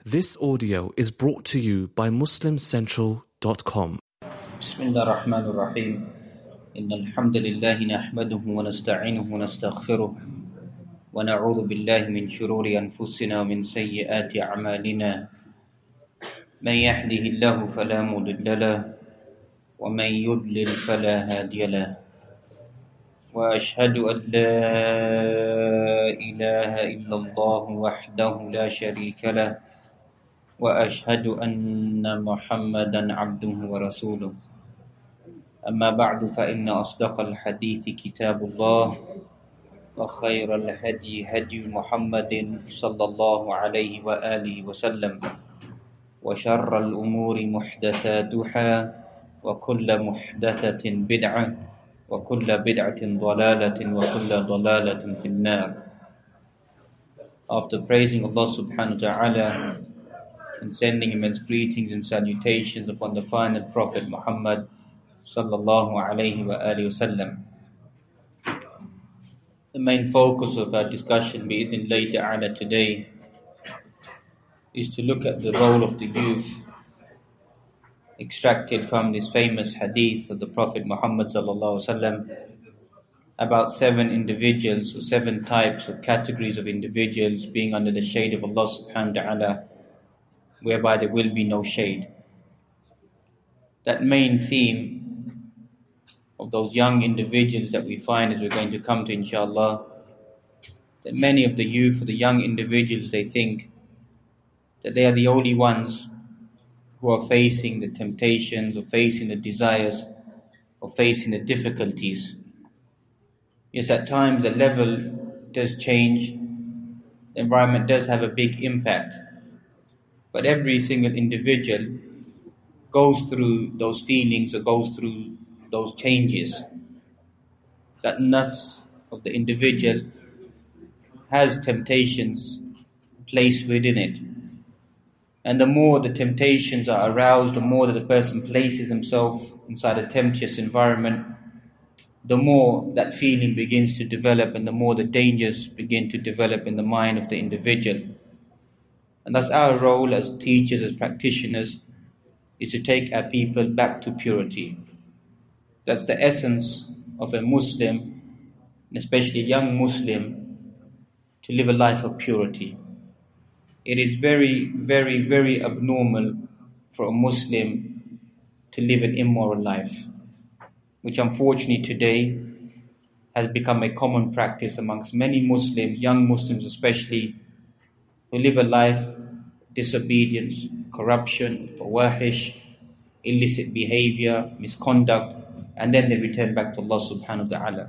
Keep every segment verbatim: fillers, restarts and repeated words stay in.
This audio is brought to you by muslim central dot com. بسم الله الرحمن الرحيم إن الحمد لله نحمده ونستعينه ونستغفره ونعوذ بالله من شرور أنفسنا ومن سيئات أعمالنا من يهده الله فلا مضل له ومن يضلل فلا هادي له وأشهد أن لا إله إلا الله وحده لا شريك له وأشهد أن محمدا عبده ورسوله أما بعد فإن أصدق الحديث كتاب الله وخير الهدي هدي محمد صلى الله عليه وآله وسلم وشر الأمور محدثاتها وكل محدثة بدعة وكل بدعة ضلالة وكل ضلالة في النار. After praising Allah subhanahu wa ta'ala and sending immense greetings and salutations upon the final Prophet Muhammad sallallahu alayhi wa alihi wasallam. The main focus of our discussion bi'idhnillahi ta'ala today is to look at the role of the youth extracted from this famous hadith of the Prophet Muhammad sallallahu alaihi wasallam about seven individuals or seven types or categories of individuals being under the shade of Allah subhanahu wa ta'ala, whereby there will be no shade. That main theme of those young individuals that we find as we're going to come to inshallah, that many of the youth or the young individuals, they think that they are the only ones who are facing the temptations or facing the desires or facing the difficulties. Yes, at times the level does change, the environment does have a big impact. But every single individual goes through those feelings or goes through those changes. That nafs of the individual has temptations placed within it. And the more the temptations are aroused, the more that the person places himself inside a tempestuous environment, the more that feeling begins to develop and the more the dangers begin to develop in the mind of the individual. And that's our role as teachers, as practitioners, is to take our people back to purity. That's the essence of a Muslim, and especially a young Muslim, to live a life of purity. It is very, very, very abnormal for a Muslim to live an immoral life, which unfortunately today has become a common practice amongst many Muslims, young Muslims especially, who live a life of disobedience, corruption, fawahish, illicit behavior, misconduct, and then they return back to Allah subhanahu wa ta'ala.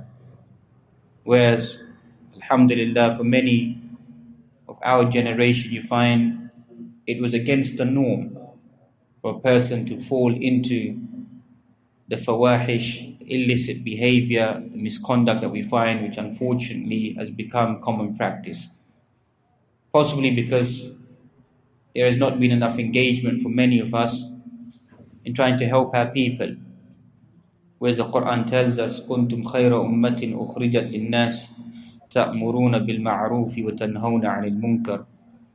Whereas, alhamdulillah, for many of our generation, you find it was against the norm for a person to fall into the fawahish, illicit behavior, the misconduct that we find, which unfortunately has become common practice. Possibly because there has not been enough engagement for many of us in trying to help our people. Whereas the Quran tells us, كُنْتُمْ خَيْرَ أُمَّةٍ أُخْرِجَتْ لِلنَّاسِ تَأْمُرُونَ بِالْمَعْرُوفِ وَتَنْهَوْنَ عَنِ الْمُنْكَرِ.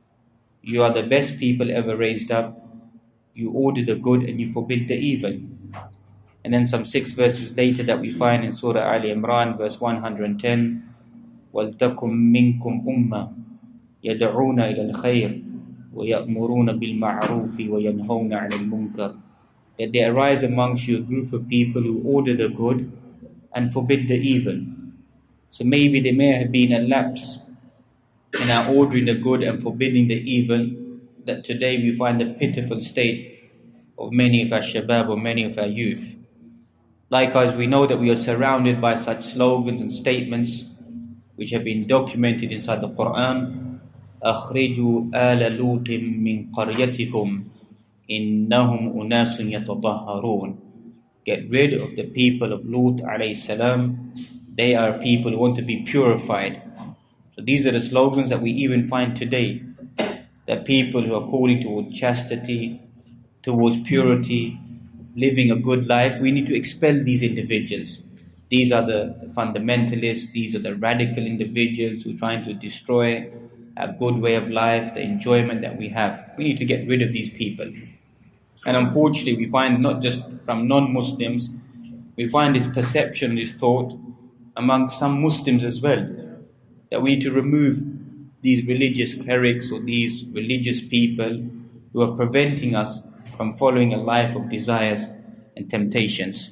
You are the best people ever raised up. You order the good and you forbid the evil. And then some six verses later that we find in Surah Ali Imran, verse one hundred ten, وَلْتَكُمْ مِنْكُمْ أُمَّةٍ يَدْعُونَ إِلَى الْخَيْرِ وَيَأْمُرُونَ بِالْمَعْرُوفِ وَيَنْهَوْنَ عَنِ الْمُنْكَرِ. That there arise amongst you a group of people who order the good and forbid the evil. So maybe there may have been a lapse in our ordering the good and forbidding the evil, that today we find the pitiful state of many of our shabab or many of our youth. Likewise, we know that we are surrounded by such slogans and statements which have been documented inside the Quran. أَخْرِجُوا آلَ لُوطٍ مِّن قَرْيَتِكُمْ إِنَّهُمْ أُنَاسٌ يَتَطَهَّرُونَ. Get rid of the people of Lut alayhi salam. They are people who want to be purified. So these are the slogans that we even find today. That people who are calling towards chastity, towards purity, living a good life, we need to expel these individuals. These are the fundamentalists, these are the radical individuals who are trying to destroy our good way of life, the enjoyment that we have. We need to get rid of these people. And unfortunately, we find not just from non-Muslims, we find this perception, this thought among some Muslims as well, that we need to remove these religious clerics or these religious people who are preventing us from following a life of desires and temptations.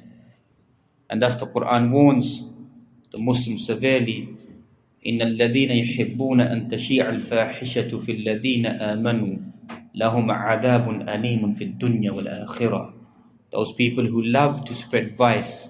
And thus the Quran warns the Muslims severely, إِنَّ الَّذِينَ يُحِبُّونَ أَن تَشِيعَ الْفَاحِشَةُ فِي الَّذِينَ آمَنُوا لَهُمْ عَذَابٌ أَلِيمٌ فِي الدُّنْيَا وَالْآخِرَةِ. Those people who love to spread vice,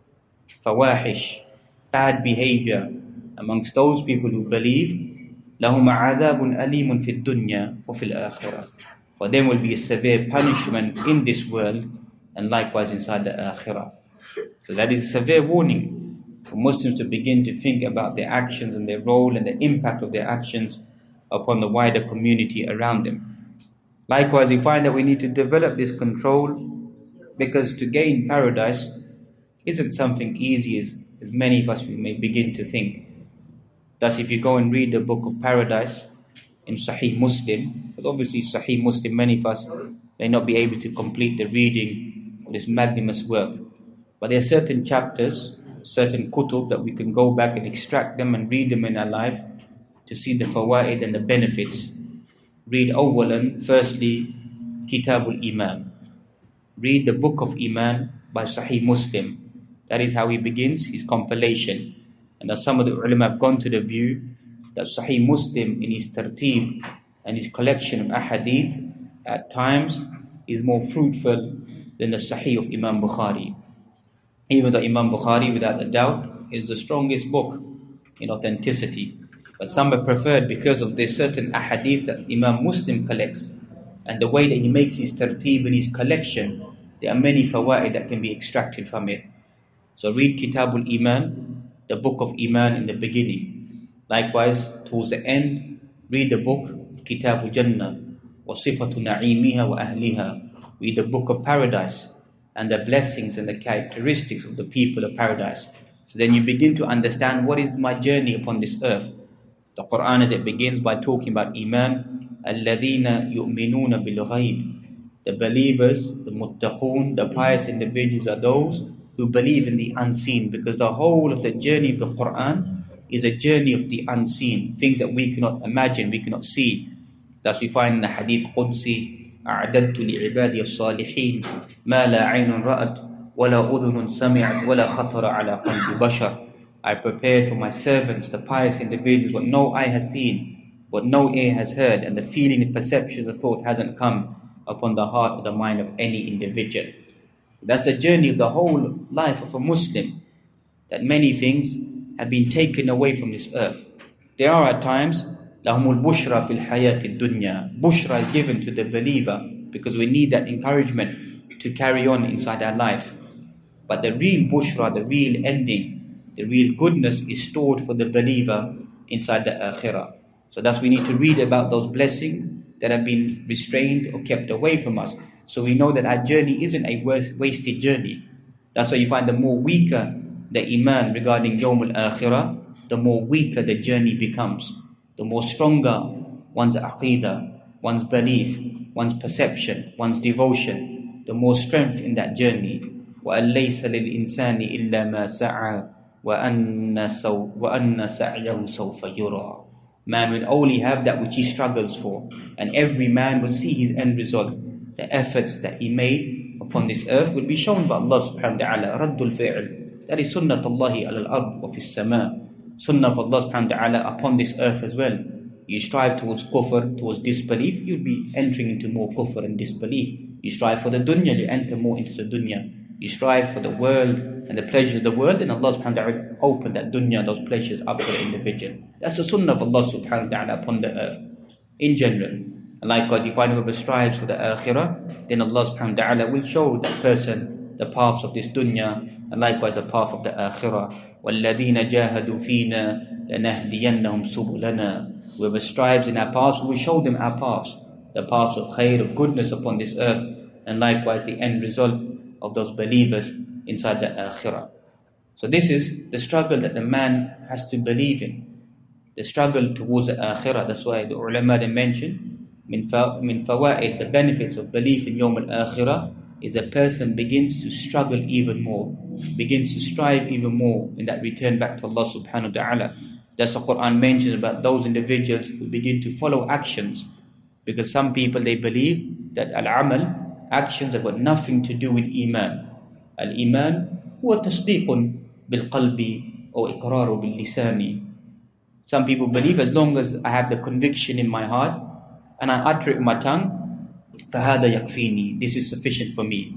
fawahish, bad behavior amongst those people who believe, لَهُمْ عَذَابٌ أَلِيمٌ فِي الدُّنْيَا وَفِي الْآخِرَةِ. For them will be a severe punishment in this world and likewise inside the Akhirah. So that is a severe warning for Muslims to begin to think about their actions and their role and the impact of their actions upon the wider community around them. Likewise, we find that we need to develop this control, because to gain paradise isn't something easy as, as many of us we may begin to think. Thus, if you go and read the book of Paradise in Sahih Muslim, because obviously Sahih Muslim, many of us may not be able to complete the reading of this magnanimous work. But there are certain chapters, certain kutub that we can go back and extract them and read them in our life to see the fawaid and the benefits. Read awalan, firstly, Kitabul Iman. Read the book of Iman by Sahih Muslim. That is how he begins his compilation. And as some of the ulama have gone to the view that Sahih Muslim in his tartib and his collection of ahadith at times is more fruitful than the Sahih of Imam Bukhari. Even though Imam Bukhari, without a doubt, is the strongest book in authenticity. But some have preferred, because of the certain ahadith that Imam Muslim collects and the way that he makes his tartib and his collection, there are many fawaid that can be extracted from it. So read Kitabul Iman, the book of Iman in the beginning. Likewise, towards the end, read the book of Kitabul Jannah, wa sifatu na'imiha wa ahliha. Read the book of Paradise and the blessings and the characteristics of the people of paradise. So then you begin to understand, what is my journey upon this earth. The Quran, as it begins by talking about Iman, الَّذِينَ يُؤْمِنُونَ بِالْغَيْبِ. The believers, the muttaqun, the pious individuals are those who believe in the unseen, because the whole of the journey of the Quran is a journey of the unseen, things that we cannot imagine, we cannot see. Thus we find in the Hadith Qudsi, أعددت لعبادي الصالحين ما لا عين رأت ولا أذن سمعت ولا خطر على قلب بشر. I prepared for my servants, the pious individuals, what no eye has seen, what no ear has heard, and the feeling, the perception, the thought hasn't come upon the heart or the mind of any individual. That's the journey of the whole life of a Muslim, that many things have been taken away from this earth. There are at times لَهُمُ الْبُشْرَى فِي الْحَيَاةِ الدُّنْيَا. Bushra is given to the believer because we need that encouragement to carry on inside our life. But the real bushra, the real ending, the real goodness is stored for the believer inside the akhirah. So thus we need to read about those blessings that have been restrained or kept away from us, so we know that our journey isn't a wasted journey. That's why you find the more weaker the iman regarding Yawm al-Akhirah, the more weaker the journey becomes. The more stronger one's aqidah, one's belief, one's perception, one's devotion, the more strength in that journey. وَأَن لَيْسَ لِلْإِنسَانِ إِلَّا مَا سَعَى وَأَنَّ سَعْيَهُ سَوْفَ يُرَى. Man will only have that which he struggles for, and every man will see his end result. The efforts that he made upon this earth will be shown by Allah subhanahu wa ta'ala. رَدُّ الْفِعْلِ. That is sunnat Allahi ala al-ard wa fi as-sama'. Sunnah of Allah subhanahu wa ta'ala upon this earth as well. You strive towards kufr, towards disbelief, you'll be entering into more kufr and disbelief. You strive for the dunya, you enter more into the dunya. You strive for the world and the pleasure of the world, and Allah subhanahu wa ta'ala open that dunya, those pleasures up for the individual. That's the sunnah of Allah subhanahu wa ta'ala upon the earth in general. And likewise, you find whoever strives for the akhirah, then Allah subhanahu wa ta'ala will show that person the paths of this dunya, and likewise the path of the akhirah. وَالَّذِينَ جَاهَدُوا فِينَا لَنَهْدِيَنَّهُمْ سُبُلَنَا. Whoever strives in our paths, we will show them our paths, the paths of khair, of goodness upon this earth, and likewise the end result of those believers inside the akhirah. So this is the struggle that the man has to believe in. the struggle towards the akhirah. That's why the ulama they mention, min fawaid, the benefits of belief in Yawm al-Akhirah is a person begins to struggle even more, begins to strive even more in that return back to Allah subhanahu wa ta'ala. That's the Quran mentions about those individuals who begin to follow actions, because some people they believe that al-amal, actions have got nothing to do with iman. Al-iman huwa tasdiqun bil-qalbi or iqraru bil-lisani. Some people believe as long as I have the conviction in my heart and I utter it in my tongue, فَهَذَا يَكْفِينِي, this is sufficient for me.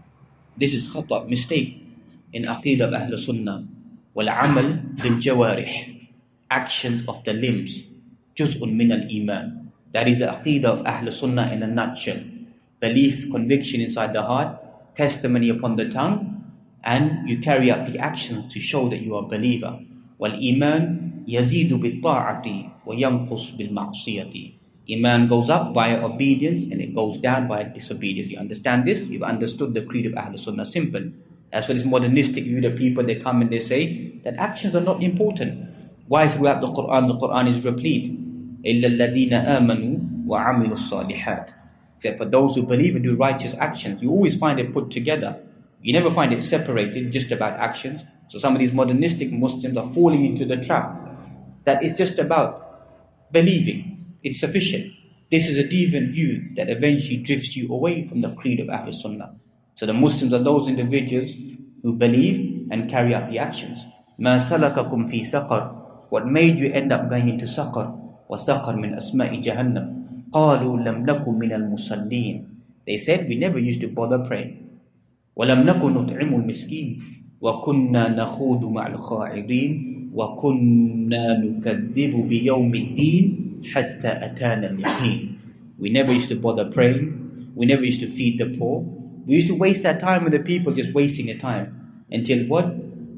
This is khata, mistake in aqidah of Ahl Sunnah. وَالْعَمَلْ بِالْجَوَارِحِ, actions of the limbs, juz'un min al-iman. That is the aqidah of Ahl Sunnah in a nutshell. Belief, conviction inside the heart, testimony upon the tongue, and you carry out the actions to show that you are a believer. وَالْإِيمَانِ يَزِيدُ بِالطَّاعَةِ وَيَنْقُصُ بِالْمَعْصِيَةِ. Iman goes up via obedience and it goes down via disobedience. You understand this? You've understood the creed of Ahl Sunnah. Simple. As for this modernistic view, the people they come and they say that actions are not important. Why throughout the Quran, the Quran is replete? إِلَّا الَّذِينَ آمَنُوا وَعَمِلُوا الصَّالِحَاتِ. Except for those who believe and do righteous actions. You always find it put together. You never find it separated just about actions. So some of these modernistic Muslims are falling into the trap that it's just about believing. It's sufficient. This is a deviant view that eventually drifts you away from the creed of Ahl Sunnah. So the Muslims are those individuals who believe and carry out the actions. مَا سَلَكَكُمْ فِي سَقَرٍ, what made you end up going into Saqar? وَسَقَرْ مِنْ أَسْمَاءِ جَهَنَّمْ قَالُوا لَمْ نَكُمْ مِنَ الْمُصَلِّينَ. They said, we never used to bother praying. وَلَمْ نَكُمْ نُطْعِمُ الْمِسْكِينَ وَكُنَّا نَخُوضُ مَعَ الْخَائِضِينَ وَكُنَّا نُكَذِّبُ بِيَوْمِ الدِّينِ حتى أتانا اليقين. We never used to bother praying. We never used to feed the poor. We used to waste our time with the people just wasting their time. Until what?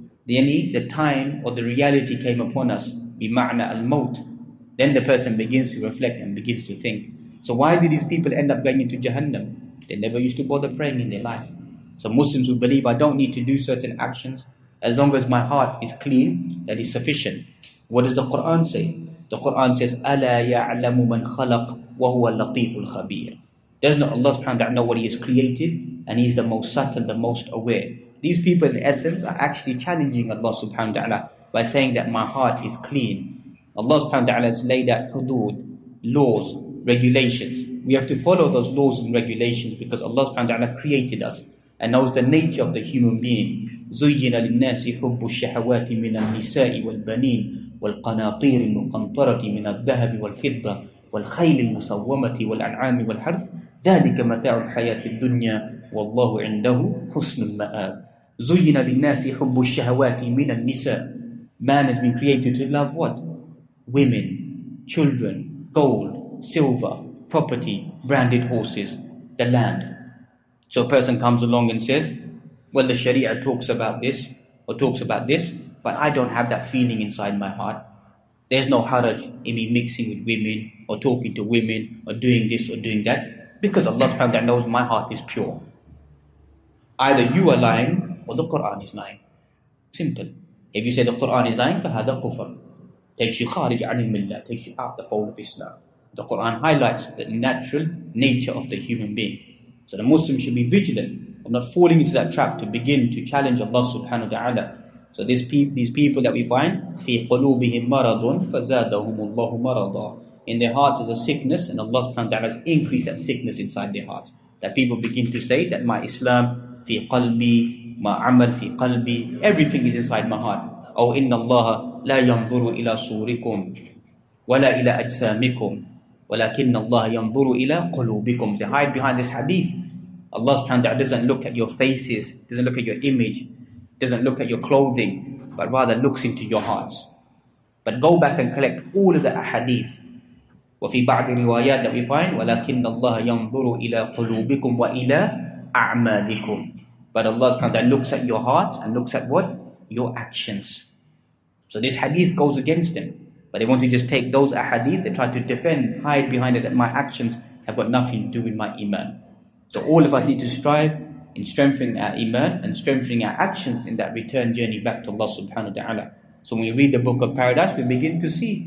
The, the time or the reality came upon us. بمعنى الموت. Then the person begins to reflect and begins to think. So why did these people end up going into Jahannam? They never used to bother praying in their life. So Muslims who believe I don't need to do certain actions, as long as my heart is clean, that is sufficient. What does the Quran say? The Quran says, أَلَا يَعْلَمُ مَنْ خَلَقْ وَهُوَ اللَّطِيفُ الْخَبِيرُ. Does not Allah subhanahu wa ta'ala know what He has created? And He is the most subtle, the most aware. These people in essence are actually challenging Allah subhanahu wa ta'ala by saying that my heart is clean. Allah subhanahu wa ta'ala has laid out hudud, laws, regulations. We have to follow those laws and regulations because Allah subhanahu wa ta'ala created us and knows the nature of the human being. زُيِّنَ لِلنَّاسِ حُبُّ الشَّهَوَاتِ مِنَ النِّسَاءِ وَالْبَنِينَ والقناطير المقنطرة من الذهب والفضة والخيل المسومة والأنعام والحرث ذلك متاع الحياة الدنيا والله عنده حسن المآب. زين للناس حب الشهوات من النساء. Man has been created to love what? Women, children, gold, silver, property, branded horses, the land. So a person comes along and says, well, the Sharia talks about this or talks about this, but I don't have that feeling inside my heart. There's no haraj in me mixing with women or talking to women or doing this or doing that, because Allah subhanahu wa ta'ala knows my heart is pure. Either you are lying or the Quran is lying. Simple. If you say the Quran is lying, فَهَذَا كُفْرٌ, takes you kharij an al-millah, takes you out the fold of Islam. The Quran highlights the natural nature of the human being. So the Muslim should be vigilant of not falling into that trap to begin to challenge Allah subhanahu wa ta'ala. So these, pe- these people that we find, فِي قُلُوبِهِمْ مَرَضٌ فَزَادَهُمُ اللَّهُ مَرَضًا. In their hearts is a sickness, and Allah subhanahu wa ta'ala has increased that sickness inside their hearts. That people begin to say that my Islam, fi qalbi, ma amal fi qalbi, everything is inside my heart. Oh, inna Allah la yanzuru ila surikum, wala ila ajsamikum, walakinna Allah yanzuru ila qulubikum. They hide behind this hadith. Allah subhanahu wa ta'ala doesn't look at your faces, doesn't look at your image, doesn't look at your clothing, but rather looks into your hearts. But go back and collect all of the ahadith. وفي بعض الروايات that we find ولكن الله ينظر إلى قلوبكم وإلى أعمالكم. But Allah subhanahu wa ta'ala looks at your hearts and looks at what? Your actions. So this hadith goes against them. But they want to just take those ahadith, they try to defend, hide behind it that my actions have got nothing to do with my iman. So all of us need to strive in strengthening our iman and strengthening our actions in that return journey back to Allah subhanahu wa ta'ala. So when we read the book of paradise, we begin to see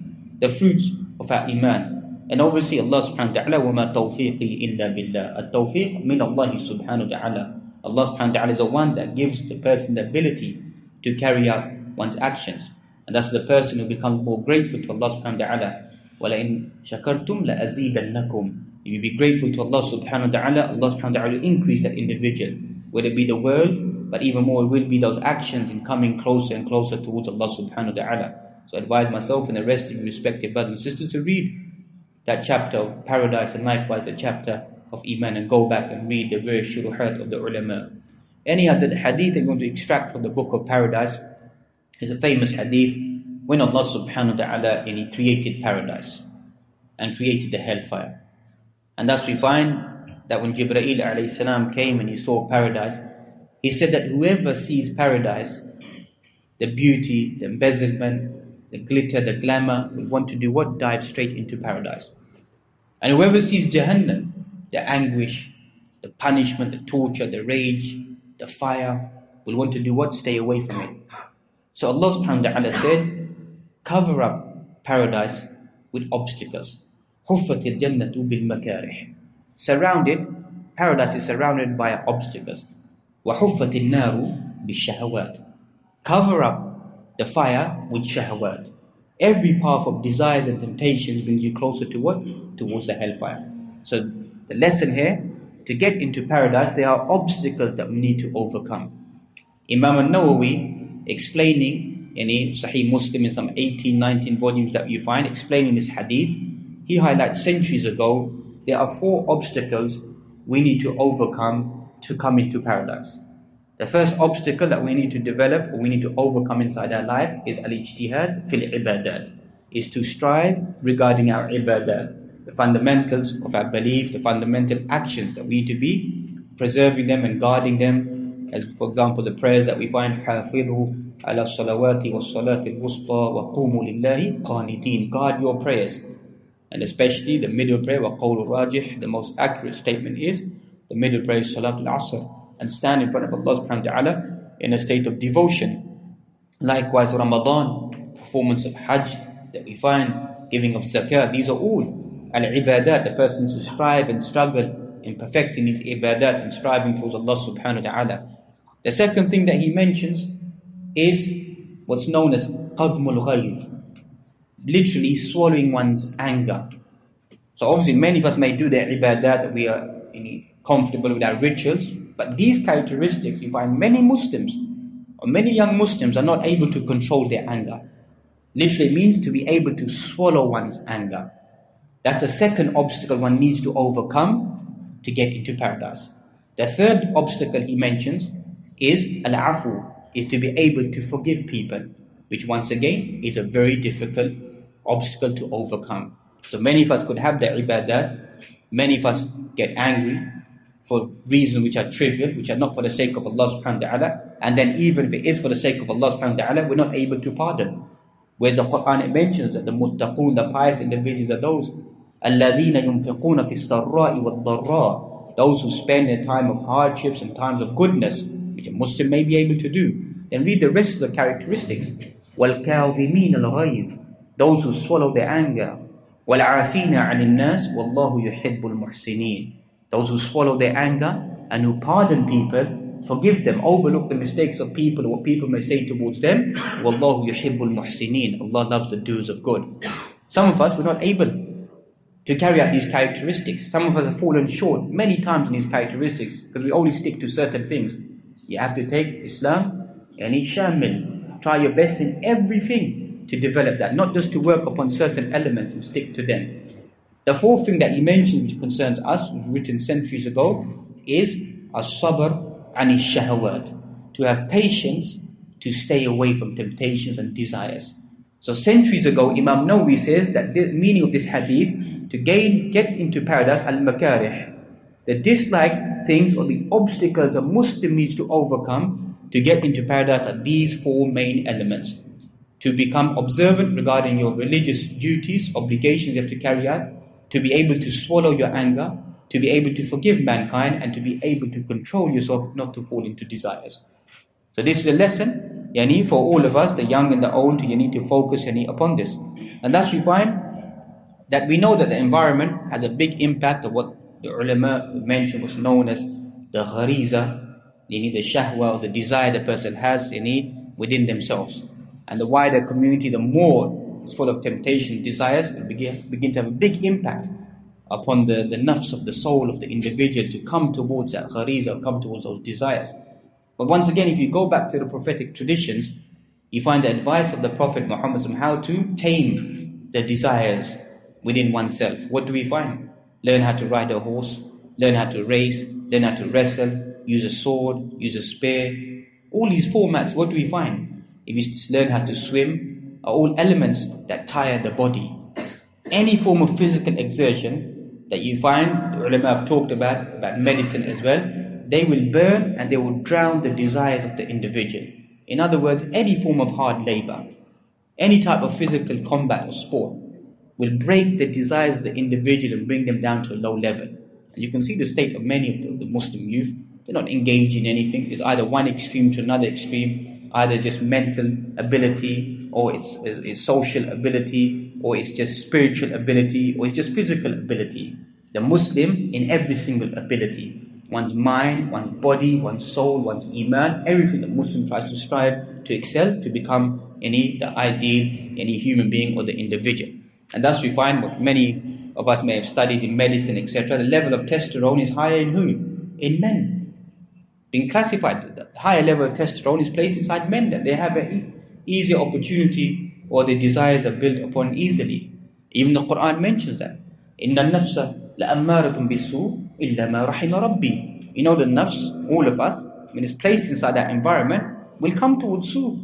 the fruits of our iman. And obviously Allah subhanahu wa ta'ala, وَمَا تَوْفِيقِي إِلَّا بِاللَّهِ. At-tawfiq min Allah subhanahu wa ta'ala. Allah subhanahu wa ta'ala is the one that gives the person the ability to carry out one's actions. And that's the person who becomes more grateful to Allah subhanahu wa ta'ala. وَلَئِن شَكَرْتُمْ لَأَزِيدَنَّكُمْ. If you be grateful to Allah subhanahu wa ta'ala, Allah subhanahu wa ta'ala will increase that individual. Whether it be the world, but even more it will be those actions in coming closer and closer towards Allah subhanahu wa ta'ala. So I advise myself and the rest of you respected brothers and sisters to read that chapter of paradise and likewise the chapter of Iman, and go back and read the various shuruhat of the ulama. Any other hadith I'm going to extract from the book of paradise is a famous hadith when Allah subhanahu wa ta'ala and He created paradise and created the hellfire. And thus we find that when Jibreel alayhi salam came and he saw paradise, he said that whoever sees paradise, the beauty, the embezzlement, the glitter, the glamour, will want to do what? Dive straight into paradise. And whoever sees Jahannam, the anguish, the punishment, the torture, the rage, the fire, will want to do what? Stay away from it. So Allah subhanahu wa ta'ala said, cover up paradise with obstacles. حُفَّتِ الْجَنَّةُ بِالْمَكَارِحِ. Surrounded, paradise is surrounded by obstacles. وَحُفَّتِ النَّارُ بِالشَّهَوَاتِ. Cover up the fire with shahawat. Every path of desires and temptations brings you closer to what? Towards the hellfire. So the lesson here, to get into paradise, there are obstacles that we need to overcome. Imam al-Nawawi, explaining in Sahih Muslim in some eighteen, nineteen volumes that you find, explaining this hadith, he highlights centuries ago, there are four obstacles we need to overcome to come into paradise. The first obstacle that we need to develop or we need to overcome inside our life is al-ijtihad fil ibadat, is to strive regarding our ibadat, the fundamentals of our belief, the fundamental actions that we need to be preserving them and guarding them. As for example, the prayers that we find, حَافِظُوا عَلَى الصَّلَوَاتِ وَالصَّلَاةِ الْوُسْطَى وَقُومُوا لِلَّهِ قَانِتِينَ. Guard your prayers. And especially the middle prayer, وَقَوْلُ الرَّاجِحِ, the most accurate statement is, the middle prayer is Salatul Asr, and stand in front of Allah subhanahu wa ta'ala in a state of devotion. Likewise Ramadan, performance of Hajj that we find, giving of Zakah, these are all al-ibadat, the person to strive and struggle in perfecting his ibadat and striving towards Allah subhanahu wa ta'ala. The second thing that he mentions is what's known as qadmul ghayb, literally swallowing one's anger. So obviously many of us may do their ibadat, that we are comfortable with our rituals, but these characteristics, you find many Muslims or many young Muslims are not able to control their anger. Literally it means to be able to swallow one's anger. That's the second obstacle one needs to overcome to get into paradise. The third obstacle he mentions is al-afu, is to be able to forgive people, which once again is a very difficult obstacle to overcome. So many of us could have the ibadat, many of us get angry for reasons which are trivial, which are not for the sake of Allah subhanahu wa ta'ala, and then even if it is for the sake of Allah subhanahu wa ta'ala, we're not able to pardon. Whereas the Quran, it mentions that the muttaqun, the pious individuals, are those الَّذِينَ يُنْفِقُونَ فِي السَّرَّاءِ وَالضَّرَّاءِ, those who spend their time of hardships and times of goodness, which a Muslim may be able to do. Then read the rest of the characteristics. وَالْكَاظِمِينَ الْغَيْظِ, those who swallow their anger. وَالْعَافِينَ عَنِ النَّاسِ وَاللَّهُ يُحِبُّ الْمُحْسِنِينَ, those who swallow their anger and who pardon people, forgive them, overlook the mistakes of people, what people may say towards them. وَاللَّهُ يُحِبُّ الْمُحْسِنِينَ, Allah loves the doers of good. Some of us were not able to carry out these characteristics. Some of us have fallen short many times in these characteristics because we only stick to certain things. You have to take Islam and shamil. Try your best in everything to develop that, not just to work upon certain elements and stick to them. The fourth thing that he mentioned, which concerns us, was written centuries ago, is as-sabr ani shahawat, to have patience to stay away from temptations and desires. So centuries ago, Imam Nawawi says that the meaning of this hadith, to gain, get into paradise, al-makarih, the disliked things or the obstacles a Muslim needs to overcome to get into paradise are these four main elements. To become observant regarding your religious duties, obligations you have to carry out, to be able to swallow your anger, to be able to forgive mankind, and to be able to control yourself not to fall into desires. So this is a lesson yani, for all of us, the young and the old, you need to focus yani, upon this. And thus we find that we know that the environment has a big impact of what the ulama mentioned was known as the ghariza, the shahwa, or the desire the person has within themselves. And the wider community, the more it's full of temptation, desires, will begin, begin to have a big impact upon the, the nafs of the soul of the individual to come towards that ghariza, come towards those desires. But once again, if you go back to the prophetic traditions, you find the advice of the Prophet Muhammad how to tame the desires within oneself. What do we find? Learn how to ride a horse, learn how to race, learn how to wrestle, use a sword, use a spear. All these formats, what do we find? If you just learn how to swim, are all elements that tire the body. Any form of physical exertion that you find, the ulama have talked about, about medicine as well, they will burn and they will drown the desires of the individual. In other words, any form of hard labor, any type of physical combat or sport will break the desires of the individual and bring them down to a low level. And you can see the state of many of the, the Muslim youth. They're not engaged in anything. It's either one extreme to another extreme, either just mental ability, or it's, it's social ability, or it's just spiritual ability, or it's just physical ability. The Muslim in every single ability. One's mind, one's body, one's soul, one's iman, everything that Muslim tries to strive to excel, to become any the ideal, any human being or the individual. And thus we find what many of us may have studied in medicine, et cetera. The level of testosterone is higher in who? In men. Being classified, the higher level of testosterone is placed inside men, that they have an easier opportunity, or their desires are built upon easily. Even the Quran mentions that. إِنَّ النَّفْسَ لَأَمَّارَةٌ بِالسُّوءِ إِلَّا مَا رَحِمَ رَبِّي. You know, the nafs, all of us, when it's placed inside that environment, will come towards su.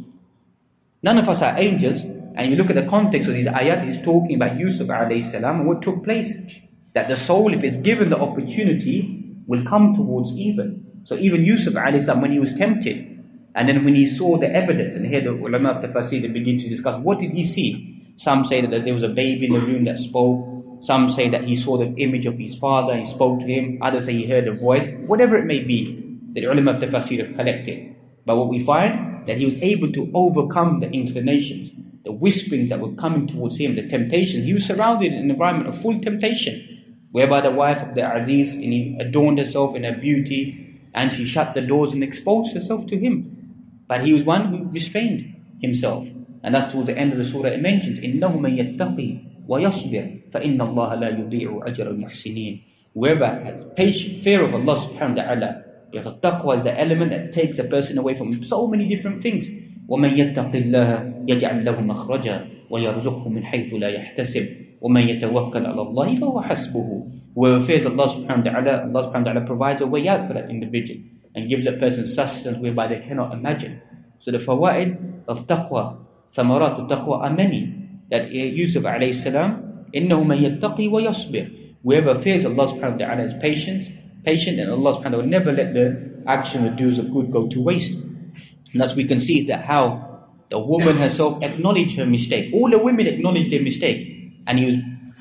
None of us are angels. And you look at the context of these ayat, it's talking about Yusuf alayhi salam and what took place. That the soul, if it's given the opportunity, will come towards evil. So even Yusuf alayhi salam, when he was tempted, and then when he saw the evidence, and here the ulama of tafsir, they begin to discuss, what did he see? Some say that there was a baby in the room that spoke. Some say that he saw the image of his father, he spoke to him. Others say he heard a voice. Whatever it may be, the ulama of tafsir have collected. But what we find, that he was able to overcome the inclinations, the whisperings that were coming towards him, the temptation. He was surrounded in an environment of full temptation, whereby the wife of the Aziz, and he adorned herself in her beauty, and she shut the doors and exposed herself to him. But he was one who restrained himself. And that's towards the end of the surah it mentions, إِنَّهُ مَنْ يَتَّقِي وَيَصْبِرْ فَإِنَّ اللَّهَ لَا يُضِيعُ أَجْرَ الْمُحْسِنِينَ. Whoever has patient fear of Allah subhanahu wa ta'ala, because taqwa is the element that takes a person away from so many different things. وَمَنْ يَتَّقِ اللَّهَ يَجْعَلْ لَهُ مَخْرَجًا وَيَرْزُقْهُ مِنْ حَيْثُ لَا يَحْتَسِبْ وَمَنْ يَتَوَكَّلْ عَلَى اللَّهِ فَهُوَ حَسْبُهُ. Whoever fears Allah subhanahu wa ta'ala, Allah subhanahu wa ta'ala provides a way out for that individual and gives that person sustenance whereby they cannot imagine. So the fawaid of taqwa, thamarat of taqwa are many. That Yusuf alayhi salam, إِنَّهُ مَنْ يَتَّقِي وَيَصْبِرْ. Whoever fears Allah subhanahu wa ta'ala is patient, patient, and Allah subhanahu wa ta'ala will never let the action or doers of good go to waste. And thus we can see that how the woman herself acknowledged her mistake. All the women acknowledged their mistake, and he was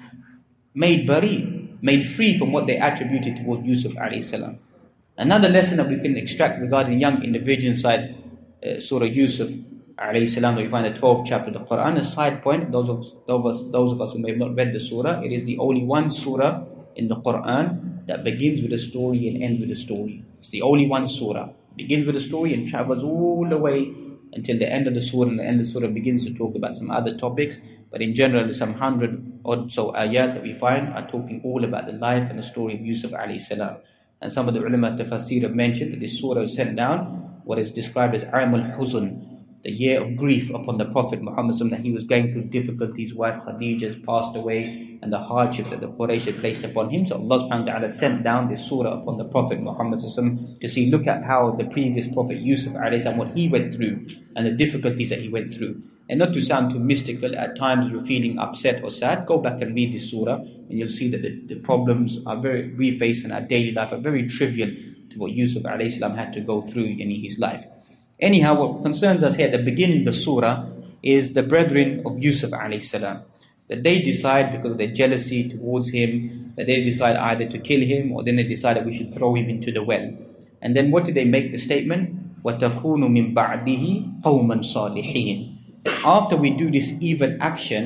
made bari, made free from what they attributed towards Yusuf alayhi salam. Another lesson that we can extract regarding young individuals inside uh, Surah Yusuf alayhi salam, that we find the twelfth chapter of the Quran. A side point, those of, those of us, those of us who may have not read the surah, it is the only one surah in the Quran that begins with a story and ends with a story. It's the only one surah. Begins with a story and travels all the way until the end of the surah, and the end of the surah begins to talk about some other topics. But in general, some hundred or so ayat that we find are talking all about the life and the story of Yusuf alayhi salam. And some of the ulama tafsir have mentioned that this surah was sent down, what is described as Aam al-Huzn, the year of grief upon the Prophet Muhammad, that he was going through difficulties. His wife Khadija has passed away, and the hardships that the Quraysh had placed upon him. So Allah subhanahu wa ta'ala sent down this surah upon the Prophet Muhammad to see, look at how the previous Prophet Yusuf alayhi salam, what he went through, and the difficulties that he went through. And not to sound too mystical, at times you're feeling upset or sad, go back and read this surah, and you'll see that the, the problems are very, we face in our daily life are very trivial to what Yusuf alayhi salam had to go through in his life. Anyhow, what concerns us here at the beginning of the surah is the brethren of Yusuf alayhi salam. That they decide, because of their jealousy towards him, that they decide either to kill him, or then they decide that we should throw him into the well. And then what did they make the statement? وَتَكُونُ مِن بَعْدِهِ قَوْمًا صَالِحِينَ. After we do this evil action,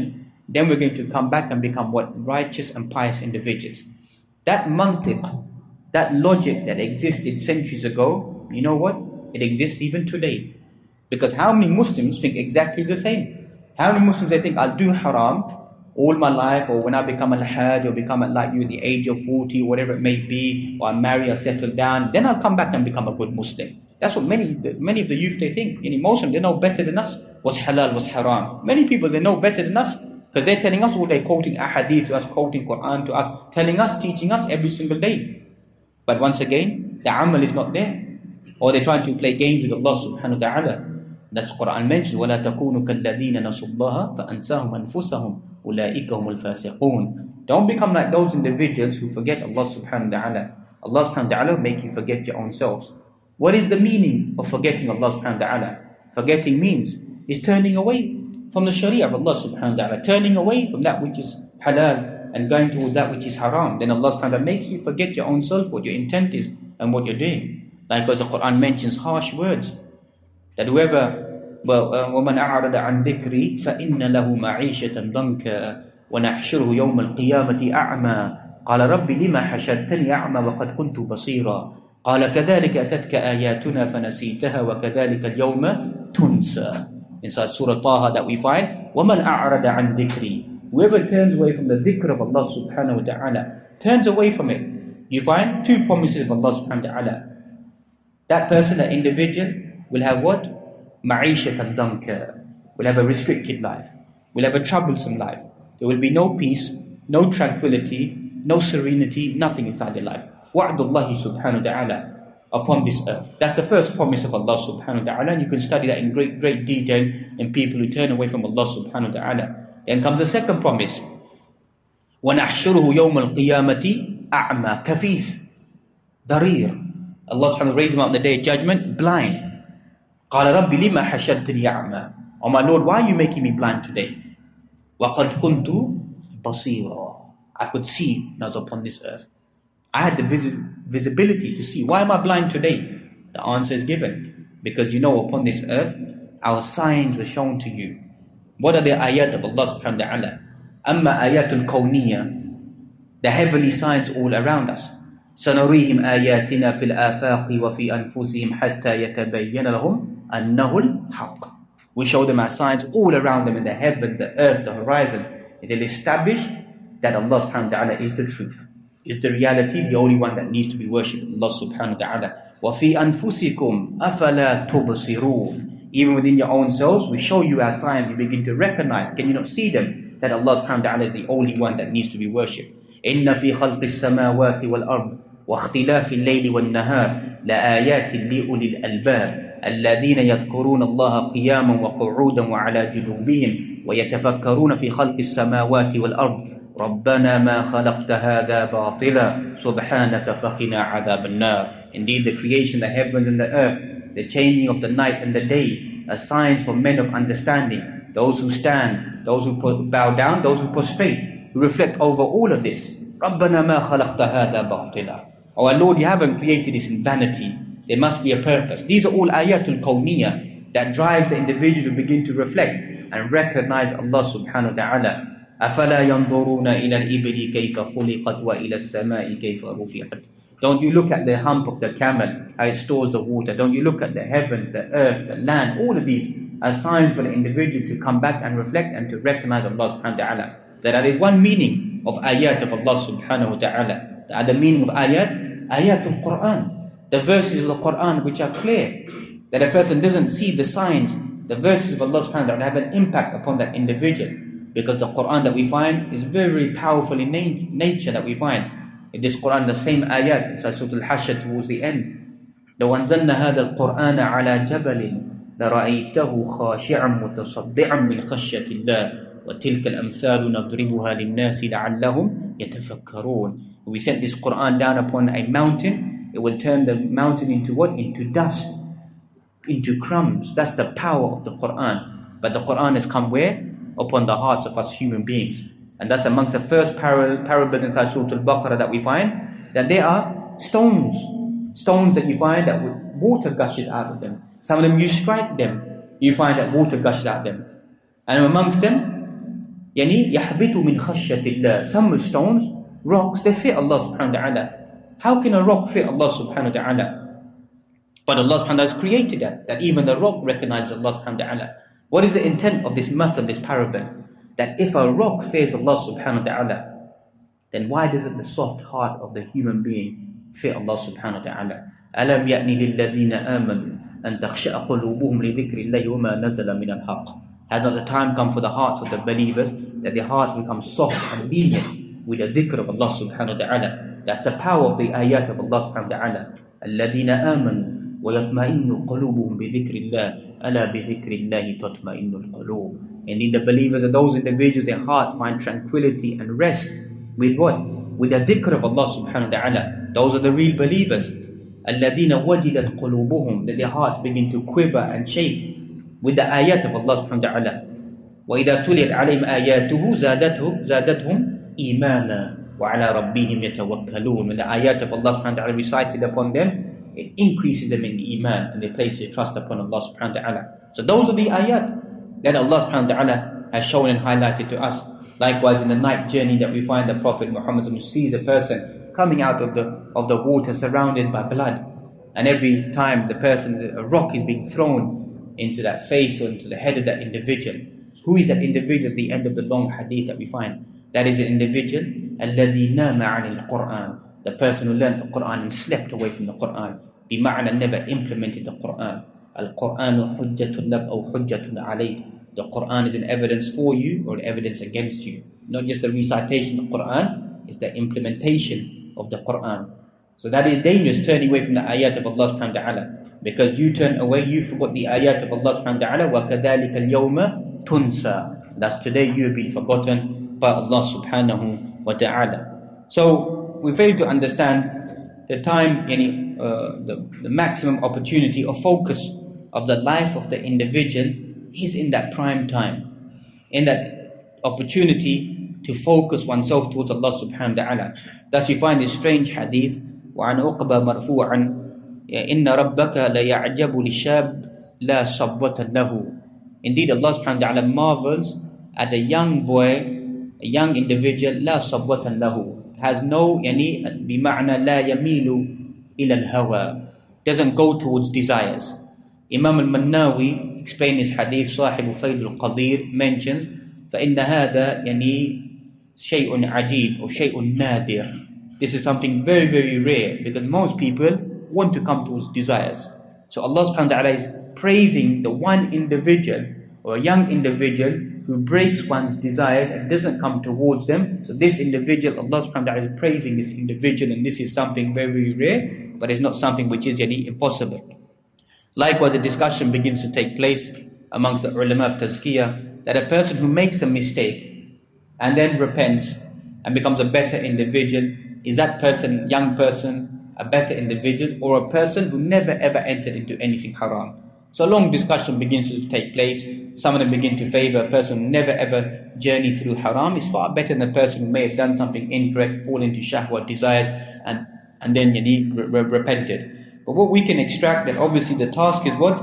then we're going to come back and become what? Righteous and pious individuals. That mantiq, that logic that existed centuries ago, you know what? It exists even today. Because how many Muslims think exactly the same? How many Muslims they think, I'll do haram all my life, or when I become al-hajj, or become like you at the age of forty, whatever it may be, or I marry or settle down, then I'll come back and become a good Muslim. That's what many many of the youth they think. Any Muslim, they know better than us what's halal, what's haram. Many people, they know better than us, because they're telling us all, they're quoting ahadith to us, quoting Quran to us, telling us, teaching us every single day. But once again, the amal is not there. Or they're trying to play games with Allah subhanahu wa ta'ala. That's Quran mentions, وَلَا تَكُونُوا كَالَّذِينَ نَسُوا اللَّهَ فَأَنْسَاهُمْ أَنفُسَهُمْ أُولَٰئِكَ هُمُ الْفَاسِقُونَ. Don't become like those individuals who forget Allah subhanahu wa ta'ala. Allah subhanahu wa ta'ala will make you forget your own selves. What is the meaning of forgetting Allah subhanahu wa ta'ala? Forgetting means is turning away from the sharia of Allah subhanahu wa ta'ala, turning away from that which is halal and going towards that which is haram. Then Allah subhanahu wa ta'ala makes you forget your own self, what your intent is and what you're doing. Likewise, the Quran mentions harsh words, that whoever وَمَنْ أَعْرَضَ عَنْ ذِكْرِي فَإِنَّ لَهُ مَعِيشَةً ضَنْكًا وَنَحْشُرُهُ يَوْمَ الْقِيَامَةِ أَعْمَى قَالَ رَبِّ لِمَ حَشَرْتَنِي أَعْمَى وَقَدْ كُنْتُ بَصِيرًا قَالَ كَذَلِكَ أَتَتْكَ آيَاتُنَا فَنَسِيتَهَا وَكَذَلِكَ الْيَوْمَ تُنْسَى. Inside Surah Taha that we find, وَمَنْ أَعْرَضَ عَنْ ذِكْرِي. Whoever turns away from the dhikr of Allah subhanahu wa ta'ala, turns away from it, you find two promises of Allah subhanahu wa ta'ala. That person, that individual, will have what? Ma'ishatan danka. Will have a restricted life. Will have a troublesome life. There will be no peace, no tranquility, no serenity, nothing inside their life. Wa'adullahi subhanahu wa ta'ala upon this earth. That's the first promise of Allah subhanahu wa ta'ala, and you can study that in great, great detail in people who turn away from Allah subhanahu wa ta'ala. Then comes the second promise. وَنَحْشُرُهُ يَوْمَ الْقِيَامَةِ أَعْمَى كَفِيفٌ ضَرِيرٌ. Allah subhanahu wa ta'ala raised him up on the day of judgment, blind. قَالَ رَبِّ لِمَا حَشَرْتَنِي أَعْمَى. Oh my Lord, why are you making me blind today? وَقَدْ كُنْتُ بَصِيرًا. I could see when I was upon this earth. I had the vis- visibility to see. Why am I blind today? The answer is given. Because you know, upon this earth, our signs were shown to you. What are the ayat of Allah subhanahu wa ta'ala? أَمَّا آيَاتُ الْكَوْنِيَّةِ. The heavenly signs all around us. سنريهم آياتنا في الآفاق وفي أنفسهم حتى يتبين لهم أنه الحق. We show them our signs all around them in the heavens, the earth, the horizon. It will establish that Allah subhanahu wa ta'ala is the truth, is the reality, the only one that needs to be worshipped, Allah subhanahu wa ta'ala. وَفِي أَنفُسِكُمْ أَفَلَا تُبْصِرُونَ. Even within your own selves, we show you our signs, you begin to recognize, can you not see them, that Allah subhanahu wa ta'ala is the only one that needs to be worshipped. إِنَّ فِي خَلْقِ السَّمَاوَاتِ وَالْأَرْضِ وَاخْتِلَافِ اللَّيْلِ وَالنَّهَارِ لَآيَاتٍ لِأُولِي الْأَلْبَابِ الَّذِينَ يَذْكُرُونَ اللَّهَ قِيَامًا وَقُعُودًا وَعَلَى جُنُوبِهِمْ وَيَتَفَكَّرُونَ فِي خَلْقِ السَّمَاوَاتِ وَالْأَرْضِ رَبَّنَا مَا خَلَقْتَ هَذَا بَاطِلًا سُبْحَانَكَ فَقِنَا عَذَابَ النَّارِ. Indeed, the creation, the heavens and the earth, the changing of the night and the day, are signs for men of understanding, those who stand, those who bow down, those who prostrate, who reflect over all of this. رَبَّنَا مَا خَلَقْتَ هَذَا بَاطِلًا. Oh our Lord, you haven't created this in vanity. There must be a purpose. These are all ayatul kawniyah that drives the individual to begin to reflect and recognize Allah subhanahu wa ta'ala. أَفَلَا يَنْظُرُونَ إِلَى الْإِبِلِ كَيْفَ خُلِقَتْ وَإِلَى السَّمَاءِ كَيْفَ رُفِعَتْ. Don't you look at the hump of the camel, how it stores the water. Don't you look at the heavens, the earth, the land. All of these are signs for the individual to come back and reflect and to recognize Allah subhanahu wa ta'ala. That is one meaning of ayat of Allah subhanahu wa ta'ala. The other meaning of ayat, ayatul Quran. The verses of the Quran which are clear. That a person doesn't see the signs, the verses of Allah subhanahu wa ta'ala have an impact upon that individual. Because the Quran that we find is very powerful in na- nature that we find. In this Quran, the same ayat, inside Surah Al-Hashr towards the end. لو أنزلنا هذا القرآن على جبل لرأيته خاشعا متصدعا من خشية الله وتلك الأمثال نضربها للناس لعلهم يتفكرون. We sent this Quran down upon a mountain, it will turn the mountain into what? Into dust, into crumbs. That's the power of the Quran. But the Quran has come where? Upon the hearts of us human beings. And that's amongst the first par- parables inside Surah Al-Baqarah that we find, that there are stones, stones that you find that water gushes out of them. Some of them you strike them, you find that water gushes out of them. And amongst them, يعني يحبط من خشية الله. Some stones, rocks, they fear Allah subhanahu wa ta'ala. How can a rock fear Allah subhanahu wa ta'ala? But Allah subhanahu wa ta'ala has created that, that even the rock recognizes Allah subhanahu wa ta'ala. What is the intent of this method, this parable? That if a rock fears Allah subhanahu wa ta'ala, then why doesn't the soft heart of the human being fear Allah subhanahu wa ta'ala? أَلَمْ يَأْنِ لِلَّذِينَ آمَنُوا أَن تَخْشَعَ قُلُوبُهُمْ لِذِكْرِ اللَّهِ وَمَا نَزَلَ مِنَ الْحَقِّ. Has not the time come for the hearts of the believers that their hearts become soft and lenient with the dhikr of Allah subhanahu wa ta'ala? That's the power of the ayat of Allah subhanahu wa ta'ala. الَّذِينَ آمَنُوا وَيَطْمَئِنُّ قُلُوبُهُم بِذِكْرِ اللَّهِ أَلَا بِذِكْرِ اللَّهِ تَطْمَئِنُّ الْقُلُوبُ. Indeed, the believers are those individuals, their hearts find tranquility and rest with what? With the dhikr of Allah subhanahu wa ta'ala. Those are the real believers. الَّذِينَ وَجِلَتْ قُلُوبُهُم, that their hearts begin to quiver and shake with the ayat of Allah subhanahu wa ta'ala. وَإِذَا تُلِيَتْ عَلَيْهِمْ آيَاتُهُ زَادَتْهُمْ زَادَتْهُمْ إِيمَانًا وَعَلَى رَبِّهِمْ يَتَوَكَّلُونَ. When the ayat of Allah subhanahu wa ta'ala recited upon them, it increases them in iman and they place their trust upon Allah subhanahu wa ta'ala. So those are the ayat that Allah subhanahu wa ta'ala has shown and highlighted to us. Likewise, in the night journey that we find the Prophet Muhammad sees a person coming out of the of the water surrounded by blood, and every time the person, a rock is being thrown into that face or into the head of that individual. Who is that individual at the end of the long hadith that we find? That is an individual, الَّذِي نَامَ عَنِ الْقُرْآنِ, the person who learned the Qur'an and slept away from the Qur'an. بِمَعْنَى never implemented the Qur'an. الْقُرْآنُ حُجَّةٌ لَكَ أَوْ حُجَّةٌ عَلَيْكَ. The Qur'an is an evidence for you or an evidence against you. Not just the recitation of the Qur'an, it's the implementation of the Qur'an. So that is dangerous, turning away from the ayat of Allah subhanahu wa ta'ala. Because you turn away, you forgot the ayat of Allah subhanahu wa ta'ala. وَكَذَلِكَ الْيَوْمَ تُنْسَى. That's today you have been forgotten by Allah subhanahu wa ta'ala. So we fail to understand the time, yani, uh, the, the maximum opportunity or focus of the life of the individual is in that prime time. In that opportunity to focus oneself towards Allah subhanahu wa ta'ala. Thus you find this strange hadith, وَعَنْ أُقْبَى مَرْفُوعًا إِنَّ رَبَّكَ لَيَعْجَبُ لِشَابٍ لَا صَبْوَةً لَهُ. Indeed, Allah subhanahu wa ta'ala marvels at a young boy, a young individual, لَا صَبْوَةً لَهُ, has no, يعني, بِمَعْنَى لَا يَمِيلُ إِلَى الْهَوَى, doesn't go towards desires. Imam al-Mannawi explained this hadith, صاحب فيض القدير, mentions فَإِنَّ هَذَا يعني شَيْءٌ عَجِيبٌ or شَيْءٌ نَادِرٌ. This is something very, very rare, because most people want to come towards desires. So Allah subhanahu wa ta'ala is praising the one individual or a young individual who breaks one's desires and doesn't come towards them. So this individual, Allah subhanahu wa ta'ala is praising this individual, and this is something very, very rare, but it's not something which is really impossible. Likewise, a discussion begins to take place amongst the ulama of tazkiyah that a person who makes a mistake and then repents and becomes a better individual, is that person, young person, a better individual, or a person who never ever entered into anything haram? So a long discussion begins to take place. Some of them begin to favor a person who never ever journeyed through haram is far better than a person who may have done something incorrect, fall into shahwat desires, and, and then you know, re- re- repented. But what we can extract, that obviously the task is what?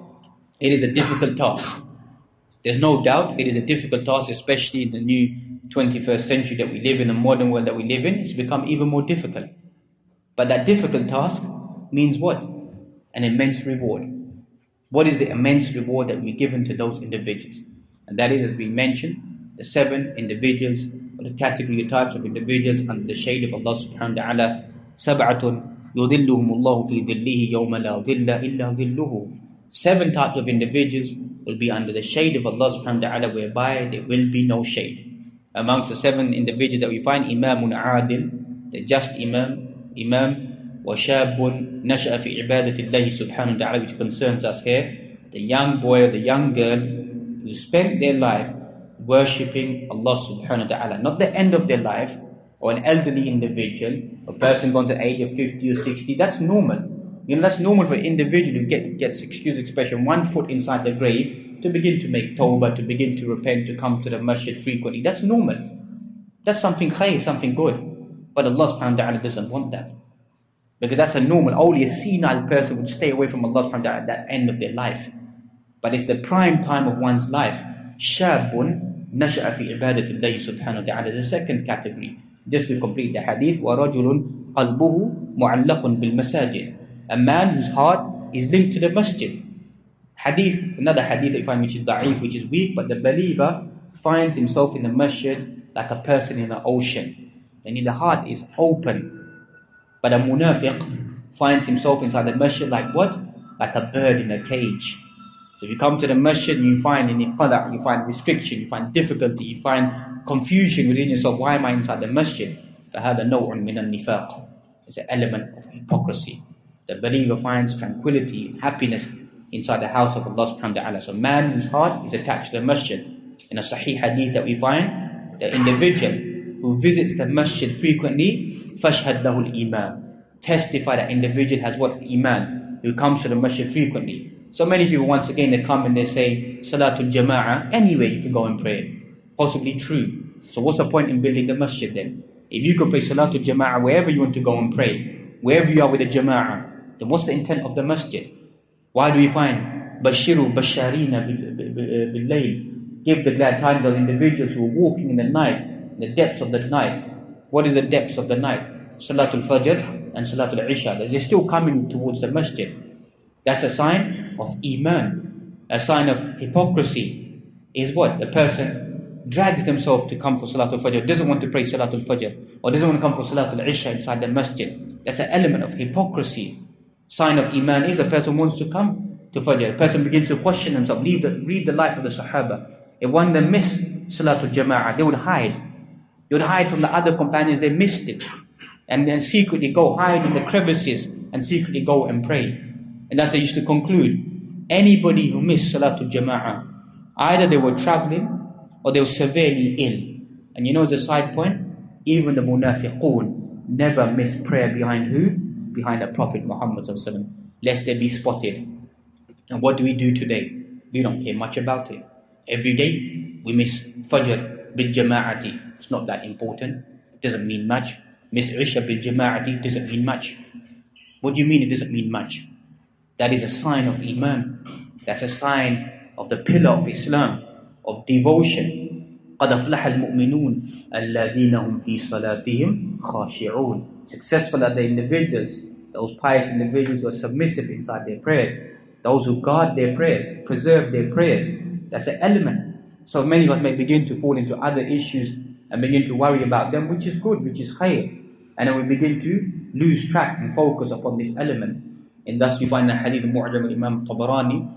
It is a difficult task. There's no doubt it is a difficult task, especially in the new twenty-first century that we live in, the modern world that we live in. It's become even more difficult. But that difficult task means what? An immense reward. What is the immense reward that we're given to those individuals? And that is, as we mentioned, the seven individuals, or the category, types of individuals under the shade of Allah subhanahu wa ta'ala. Sab'atun يُذِلُّهُمُ اللَّهُ فِي ذِلِّهِ يَوْمَ لَا ظِلَّ إِلَّا ظِلُّهُ. Seven types of individuals will be under the shade of Allah subhanahu wa ta'ala, whereby there will be no shade. Amongst the seven individuals that we find, Imamun Adil, the just Imam, Imam, وَشَابٌ نَشَأَ فِي عِبَادَةِ اللَّهِ subhanahu wa ta'ala, which concerns us here, the young boy or the young girl who spent their life worshipping Allah subhanahu wa ta'ala. Not the end of their life, or an elderly individual, a person gone to the age of fifty or sixty, that's normal. You know, that's normal for an individual who get, gets, excuse expression, one foot inside the grave to begin to make tawbah, to begin to repent, to come to the masjid frequently. That's normal. That's something khair, something good. But Allah subhanahu wa ta'ala doesn't want that. Because that's a normal, only a senile person would stay away from Allah subhanahu wa ta'ala at that end of their life. But it's the prime time of one's life. Shabun نشأ في عبادة الله سبحانه وتعالى. The second category, just to complete the hadith, وَرَجُلٌ قَلْبُهُ مُعَلَّقٌ بِالْمَسَاجِدِ, a man whose heart is linked to the masjid. Hadith, another hadith I find which is da'if, which is weak, but the believer finds himself in the masjid like a person in an ocean. And the heart is open. But a munafiq finds himself inside the masjid like what? Like a bird in a cage. So if you come to the masjid and you find any qada', you find restriction, you find difficulty, you find confusion within yourself, why am I inside the masjid? فَهَذَا نَوْعٌ مِنَ النِّفَاقِ. It's an element of hypocrisy. The believer finds tranquility, happiness inside the house of Allah subhanahu wa ta'ala. So man whose heart is attached to the masjid. In a sahih hadith that we find, the individual who visits the masjid frequently, فَاشْهَدْ لَهُ الْإِيمَانِ, testify that individual has what? Iman, who comes to the masjid frequently. So many people, once again, they come and they say, Salatul Jama'ah, anywhere you can go and pray. Possibly true. So what's the point in building the masjid then? If you can pray Salatul Jama'ah wherever you want to go and pray, wherever you are with the Jama'ah, then what's the intent of the masjid? Why do we find Bashiru Basharina bil-layl, give the glad tidings of individuals who are walking in the night, in the depths of the night. What is the depths of the night? Salatul Fajr and Salatul Isha. They're still coming towards the masjid. That's a sign of Iman. A sign of hypocrisy is what? The person drags himself to come for Salatul Fajr, doesn't want to pray Salatul Fajr, or doesn't want to come for Salatul Isha inside the masjid. That's an element of hypocrisy. Sign of Iman is a person wants to come to Fajr. A person begins to question himself. Read the, read the life of the Sahaba. If one of them missed Salatul Jama'ah, they would hide. They would hide from the other companions, they missed it. And then secretly go hide in the crevices and secretly go and pray. And that's they used to conclude. Anybody who missed Salatul Jama'ah, either they were traveling or they were severely ill. And you know the side point? Even the munafiqun never miss prayer behind who? Behind the Prophet Muhammad sallallahu alaihi wasallam, lest they be spotted. And what do we do today? We don't care much about it. Every day we miss Fajr bil Jama'ati. It's not that important. It doesn't mean much. Miss Isha bil Jama'ati doesn't mean much. What do you mean it doesn't mean much? That is a sign of Iman. That's a sign of the pillar of Islam, of devotion. قَدْ أَفْلَحَ الْمُؤْمِنُونَ الَّذِينَ هُمْ فِي صَلَاتِهِمْ خَاشِعُونَ. Successful are the individuals, those pious individuals who are submissive inside their prayers, those who guard their prayers, preserve their prayers. That's an element. So many of us may begin to fall into other issues and begin to worry about them, which is good, which is khair. And then we begin to lose track and focus upon this element. And thus we find the hadith of Mu'jam al-Imam Tabarani,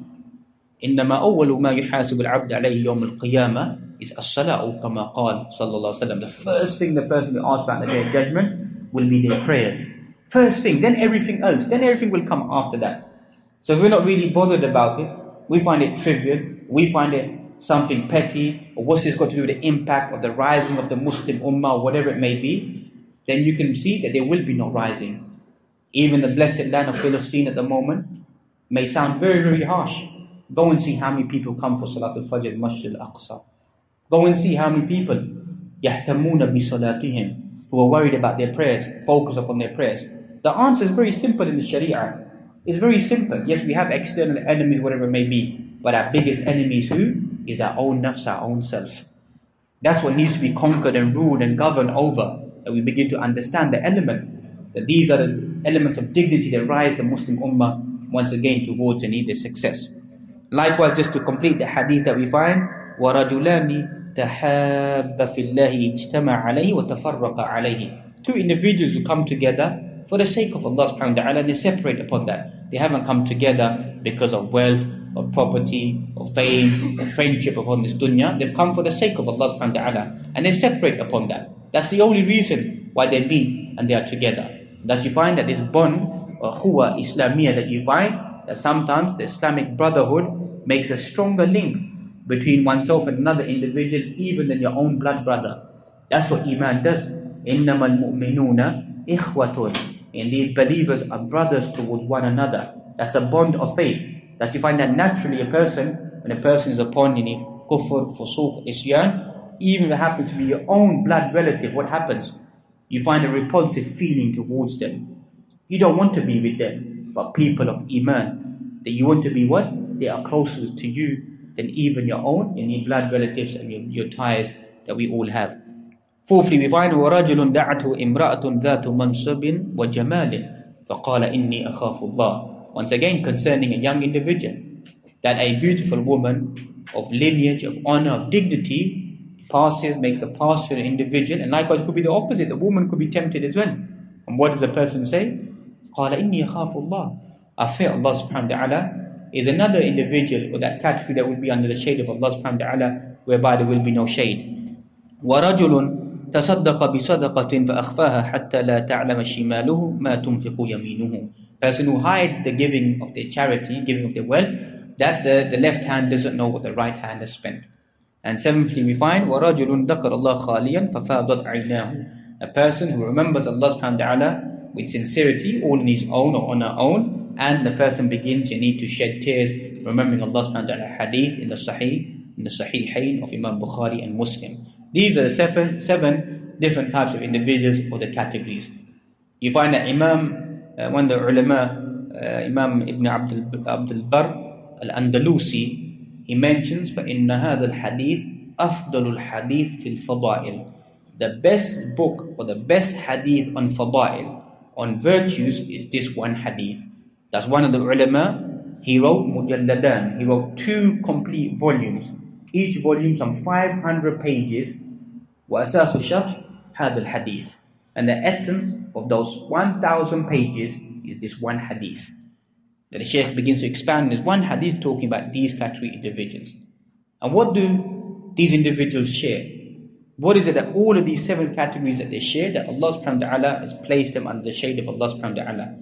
إنما أول ما يحاسب العبد عليه يوم القيامة is الصلاة كما قال صلى الله عليه وسلم. The first thing the person will ask about the day of judgment will be their prayers. First thing, then everything else, then everything will come after that. So if we're not really bothered about it, we find it trivial, we find it something petty, or what's this got to do with the impact of the rising of the Muslim Ummah, or whatever it may be, then you can see that there will be no rising. Even the blessed land of Palestine at the moment may sound very, very harsh. Go and see how many people come for Salatul Fajr in Masjid al-Aqsa. Go and see how many people يَهْتَمُونَ بِصَلَاتِهِمْ, who are worried about their prayers, focus upon their prayers. The answer is very simple in the Sharia. It's very simple. Yes, we have external enemies, whatever it may be, but our biggest enemy is who? Is our own nafs, our own self. That's what needs to be conquered and ruled and governed over. That we begin to understand the element, that these are the elements of dignity that rise the Muslim Ummah once again towards and either success. Likewise, just to complete the hadith that we find, وَرَجُلَانِ تَحَابَّ فِي اللَّهِ اجْتَمَعَ عَلَيْهِ وَتَفَرَّقَ عَلَيْهِ. Two individuals who come together for the sake of Allah subhanahu wa ta'ala, and they separate upon that. They haven't come together because of wealth, or property, or fame, or friendship upon this dunya. They've come for the sake of Allah subhanahu wa ta'ala, and they separate upon that. That's the only reason why they meet and they are together. Thus you find that this bond, or khuwa Islamiyah that you find, that sometimes the Islamic brotherhood makes a stronger link between oneself and another individual, even than your own blood brother. That's what Iman does. إِنَّمَا الْمُؤْمِنُونَ إِخْوَةٌ. Indeed, believers are brothers towards one another. That's the bond of faith. That you find that naturally a person, when a person is upon any kufr, fusuq, isyan, even if it happens to be your own blood relative, what happens? You find a repulsive feeling towards them. You don't want to be with them, but people of Iman, that you want to be what? They are closer to you. than even your own and your blood relatives and your, your ties that we all have. Fourthly, we find وَرَجُلٌ دَعَتْهُ إِمْرَأَةٌ ذَاتُ مَنْصَبٍ وَجَمَالٍ فَقَالَ إِنِّي أَخَافُ اللَّهِ. Once again, concerning a young individual, that a beautiful woman of lineage, of honor, of dignity, passes, makes a pass to an individual, and likewise it could be the opposite. The woman could be tempted as well. And what does the person say? قَالَ إِنِّي أَخَافُ اللَّهِ. I fear Allah subhanahu wa ta'ala. Is another individual or that category that will be under the shade of Allah subhanahu wa ta'ala, whereby there will be no shade. وَرَجُلٌ تَصَدَّقَ بِصَدَقَةٍ فَأَخْفَاهَا حَتَّى لَا تَعْلَمَ شِمَالُهُ مَا تُنْفِقُ يَمِينُهُ. Person who hides the giving of their charity, giving of their wealth, that the, the left hand doesn't know what the right hand has spent. And seventhly, we find وَرَجُلٌ ذَكَرَ اللَّهَ خَالِيًا فَفَاضَتْ عَيْنَاهُ. A person who remembers Allah subhanahu wa ta'ala with sincerity, all in his own or on her own, and the person begins, you need to shed tears, remembering Allah subhanahu wa ta'ala. Hadith in the Sahih, in the Sahihain of Imam Bukhari and Muslim. These are the seven, seven different types of individuals or the categories. You find that Imam, uh, one of the ulama, uh, Imam Ibn Abdul, Abdul Barr al-Andalusi, he mentions فَإِنَّ هَذَا الْحَدِيث أَفْضَلُ الْحَدِيث فِي الْفَضَائِلِ. The best book or the best hadith on fada'il, on virtues, is this one hadith. That's one of the ulama. He wrote mujalladan. He wrote two complete volumes. Each volume some five hundred pages. وَأَسَاسُ شَرْحِ هَذَا الْحَدِيث. And the essence of those one thousand pages is this one hadith. That the Shaykh begins to expand this one hadith talking about these category individuals. And what do these individuals share? What is it that all of these seven categories that they share, that Allah subhanahu wa ta'ala has placed them under the shade of Allah subhanahu wa ta'ala?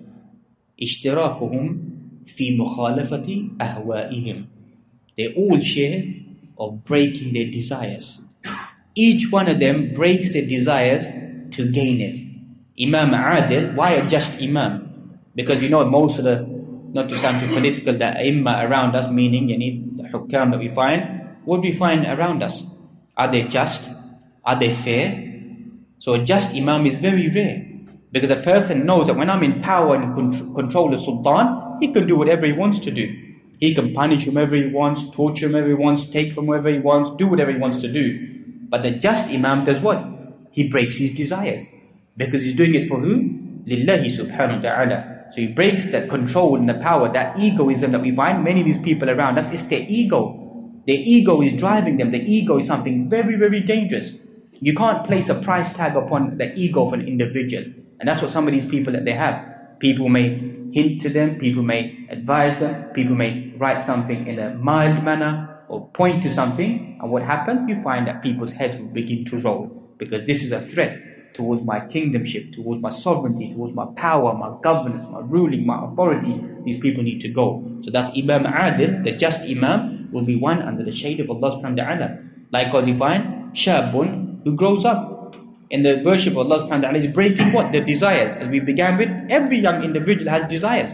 اشتراكهم في مخالفة أهوائهم. They all share of breaking their desires. Each one of them breaks their desires to gain it. Imam Adil, why a just Imam? Because you know most of the, not to sound too political, the Imma around us, meaning you need the Hukam that we find, what do we find around us? Are they just? Are they fair? So a just Imam is very rare. Because a person knows that when I'm in power and con- control the Sultan, he can do whatever he wants to do. He can punish whomever he wants, torture whomever he wants, take from whoever he wants, do whatever he wants to do. But the just Imam does what? He breaks his desires. Because he's doing it for who? Lillahi subhanahu wa ta'ala. So he breaks that control and the power, that egoism that we find many of these people around us. It's their ego. Their ego is driving them. The ego is something very, very dangerous. You can't place a price tag upon the ego of an individual. And that's what some of these people that they have. People may hint to them, people may advise them, people may write something in a mild manner or point to something. And what happens? You find that people's heads will begin to roll. Because this is a threat towards my kingdomship, towards my sovereignty, towards my power, my governance, my ruling, my authority. These people need to go. So that's Imam Adil, the just Imam, will be one under the shade of Allah subhanahu wa ta'ala. Likewise you find Shabun, who grows up in the worship of Allah subhanahu wa ta'ala, is breaking what? The desires. As we began with, every young individual has desires.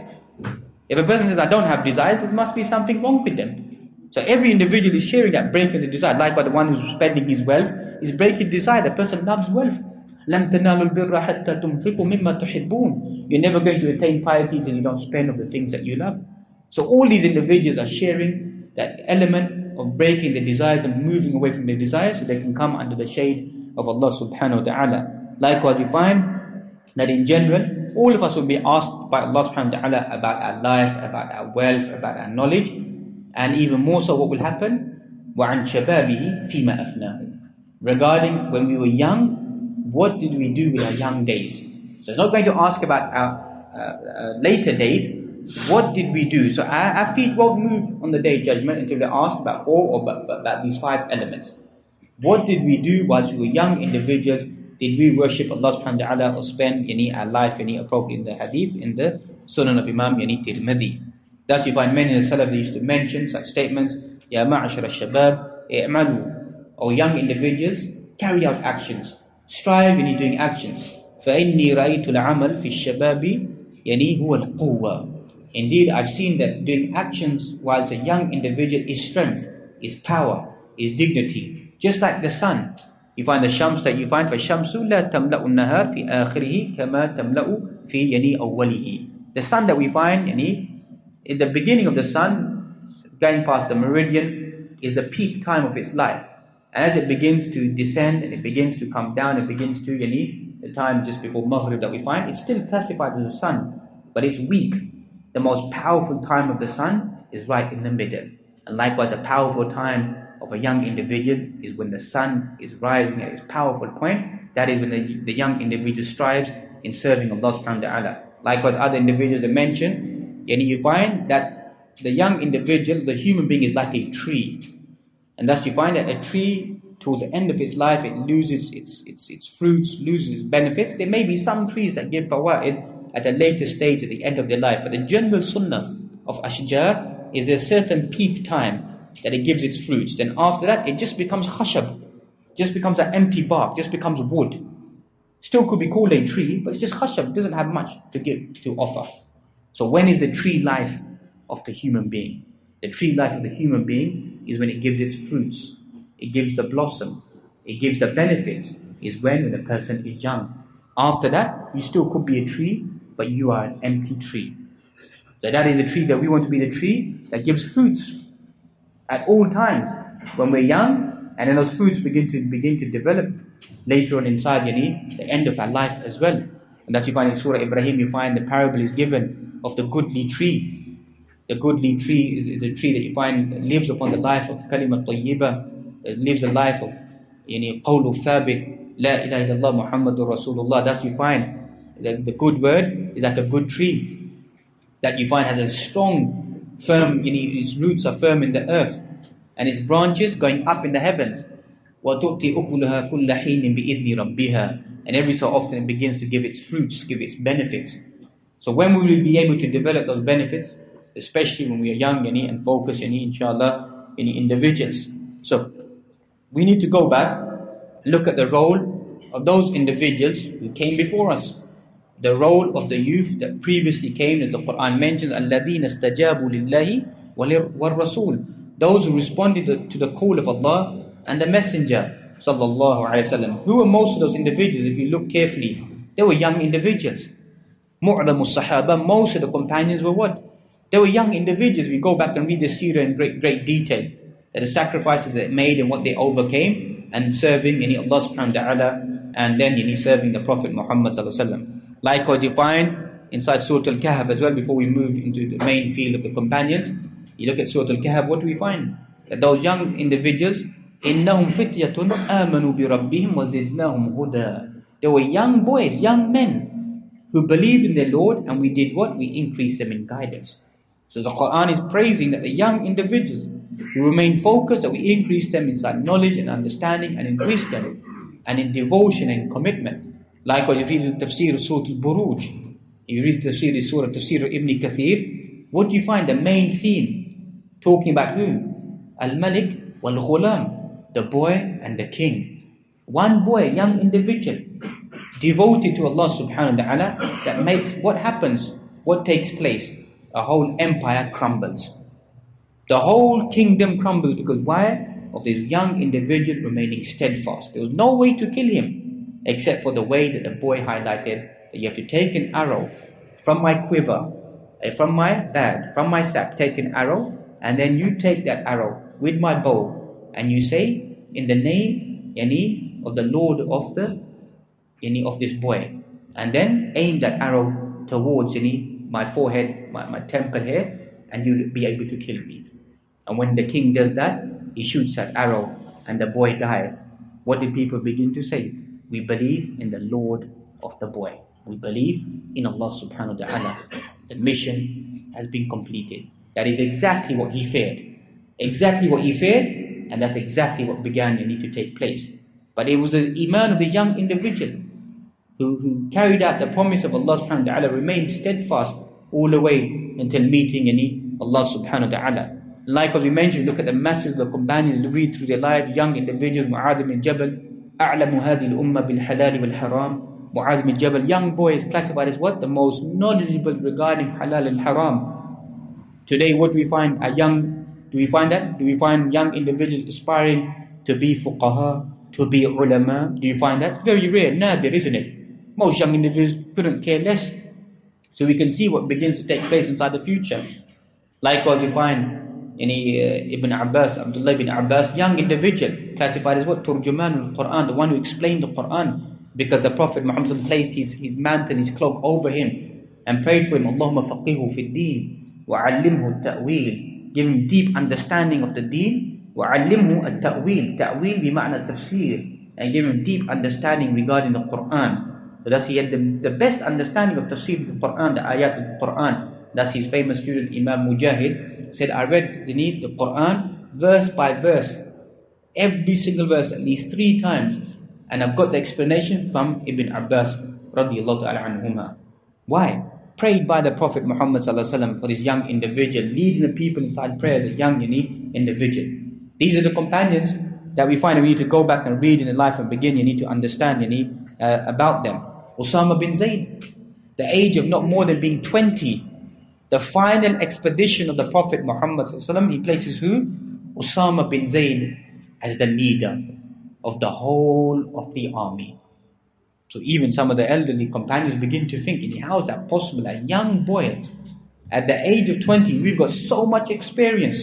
If a person says, I don't have desires, there must be something wrong with them. So every individual is sharing that, breaking the desire. Likewise the one who's spending his wealth is breaking desire. The person loves wealth. لَمْ تَنَالُوا الْبِرَّ حَتَّى تُنْفِقُوا مِمَّا تُحِبُّونَ. You're never going to attain piety until you don't spend of the things that you love. So all these individuals are sharing that element of breaking the desires and moving away from the desires so they can come under the shade of Allah subhanahu wa ta'ala. Likewise we find that in general, all of us will be asked by Allah subhanahu wa ta'ala about our life, about our wealth, about our knowledge, and even more so what will happen, وَعَنْ شَبَابِهِ فِي مَا أَفْنَاهُ. Regarding when we were young, what did we do with our young days? So it's not going to ask about our uh, uh, later days. What did we do? So our, our feet won't move on the day of judgment until they're asked about all or about, about these five elements. What did we do whilst we were young individuals? Did we worship Allah subhanahu wa ta'ala or spend any our life any appropriate in the hadith, in the Sunan of Imam yani Tirmidhi? Thus you find many of the Salaf used to mention such statements, Ya ma'ashara shabab, i'malu. O young individuals, carry out actions. Strive in doing actions. فَإِنِّي رَأَيْتُ الْعَمَلْ فِي الشَّبَابِ يعني هُوَ الْقُوَّةِ. Indeed, I've seen that doing actions whilst a young individual is strength, is power, is dignity. Just like the sun. You find the shams that you find, فَالشَّمْسُ لَا تَمْلَأُ النَّهَارِ فِي آخِرِهِ كَمَا تَمْلَأُ فِي يعني أَوَّلِهِ. The sun that we find, yani, in the beginning of the sun, going past the meridian, is the peak time of its life. And as it begins to descend and it begins to come down, it begins to, yani, the time just before Maghrib that we find, it's still classified as the sun, but it's weak. The most powerful time of the sun is right in the middle. And likewise, the powerful time of a young individual is when the sun is rising at its powerful point. That is when the, the young individual strives in serving Allah subhanahu wa ta'ala. Likewise, other individuals are mentioned, and you find that the young individual, the human being, is like a tree. And thus you find that a tree, towards the end of its life, it loses its, its, its fruits, loses its benefits. There may be some trees that give fawaid at a later stage, at the end of their life. But the general sunnah of ashjar is there a certain peak time that it gives its fruits. Then after that, it just becomes khashab, just becomes an empty bark, just becomes wood. Still could be called a tree, but it's just khashab, it doesn't have much to give, to offer. So when is the tree life of the human being? The tree life of the human being is when it gives its fruits, it gives the blossom, it gives the benefits, is when, when the person is young. After that, you still could be a tree, but you are an empty tree. So that is the tree that we want to be, the tree that gives fruits at all times when we're young, and then those fruits begin to begin to develop later on inside, yani, the end of our life as well. And that's you find in Surah Ibrahim, you find the parable is given of the goodly tree. The goodly tree is the tree that you find lives upon the life of kalimat tayyibah, it lives a life of yani qawlu thabit, la ilaha illallah Muhammadur Rasulullah. That's you find the, the good word is like a good tree that you find has a strong, firm, you know, its roots are firm in the earth, and its branches going up in the heavens. وَتُؤْتِي أُكُلَهَا كُلَّ حِينٍ بِإِذْنِ رَبِّهَا. And every so often it begins to give its fruits, give its benefits. So when will we be able to develop those benefits? Especially when we are young, yani, and focused, yani, inshallah, any individuals. So we need to go back and look at the role of those individuals who came before us. The role of the youth that previously came, as the Quran mentions, الَّذِينَ اسْتَجَابُوا لِلَّهِ وَالرَّسُولِ. Those who responded to the call of Allah and the Messenger sallallahu alaihi wasallam. Who were most of those individuals? If you look carefully, they were young individuals. مُعْظَمُ الصَّحَابَةِ. Most of the companions were what? They were young individuals. We go back and read the seerah in great, great detail. That the sacrifices they made and what they overcame, and serving yani Allah subhanahu wa ta'ala, and then yani serving the Prophet Muhammad sallallahu alaihi wasallam. Likewise, you find inside Surah Al-Kahf as well, before we move into the main field of the companions, you look at Surah Al-Kahf, what do we find? That those young individuals, إِنَّهُمْ فِتْيَةٌ آمَنُوا بِرَبِّهِمْ وَزِدْنَاهُمْ هُدًى. They were young boys, young men, who believed in their Lord, and we did what? We increased them in guidance. So the Quran is praising that the young individuals who remain focused, that we increase them inside knowledge and understanding and in wisdom and in devotion and commitment. Likewise, you read the tafsir of Surah Al-Buruj, you read the tafsir of Surah Tafsir of Ibn Kathir, what do you find? The main theme, talking about who? Al-Malik wal-Ghulam, the boy and the king. One boy, young individual, devoted to Allah subhanahu wa ta'ala, that makes, what happens? What takes place? A whole empire crumbles. The whole kingdom crumbles because why? Of this young individual remaining steadfast. There was no way to kill him, except for the way that the boy highlighted, that you have to take an arrow from my quiver, from my bag, from my sack, take an arrow, and then you take that arrow with my bow, and you say, in the name, yani, of the Lord of the, yani, of this boy, and then aim that arrow towards, yani, my forehead, my, my temple here, and you'll be able to kill me. And when the king does that, he shoots that arrow, and the boy dies. What did people begin to say? We believe in the Lord of the boy. We believe in Allah subhanahu wa ta'ala. The mission has been completed. That is exactly what he feared. Exactly what he feared, and that's exactly what began to need to take place. But it was the iman of the young individual who, who carried out the promise of Allah subhanahu wa ta'ala, remained steadfast all the way until meeting any Allah subhanahu wa ta'ala. Like we mentioned, look at the masses of the companions, read through their life, young individuals, Mu'adh bin Jabal, أعلم هذه الأمة بالحلال والحرام. Mu'adh bin Jabal, young boy, is classified as what? The most knowledgeable regarding halal and haram. Today, what do we find? A young, do we find that? Do we find young individuals aspiring to be fuqaha, to be ulama? Do you find that? Very rare, nadir, isn't it? Most young individuals couldn't care less. So we can see what begins to take place inside the future. Likewise, we find Yani, uh, Ibn Abbas, Abdullah ibn Abbas, young individual, classified as what? Turjuman al-Quran, the one who explained the Quran, because the Prophet Muhammad placed his, his mantle, his cloak over him and prayed for him, Allahumma faqihu fi d-deen wa allimhu at-ta'wil. Give him deep understanding of the deen, wa allimhu at-ta'wil. Ta'wil bima'na tafsir, and give him deep understanding regarding the Quran. So thus he had the, the best understanding of tafsir of the Quran, the ayat of the Quran. Thus his famous student Imam Mujahid said, I read the, the Quran verse by verse, every single verse at least three times, and I've got the explanation from Ibn Abbas radiallahu ta'ala anhuma. Why? Prayed by the Prophet Muhammad sallallahu alaihi wasallam for this young individual, leading the people inside prayer as a young unique individual. These are the companions that we find that we need to go back and read in the life and begin. You need to understand you need, uh, about them. Usama bin Zayd, the age of not more than being twenty, the final expedition of the Prophet Muhammad sallallahu alaihi wasallam, he places who? Usama bin Zayd as the leader of the whole of the army. So even some of the elderly companions begin to think, how is that possible? A young boy at the age of twenty, we've got so much experience.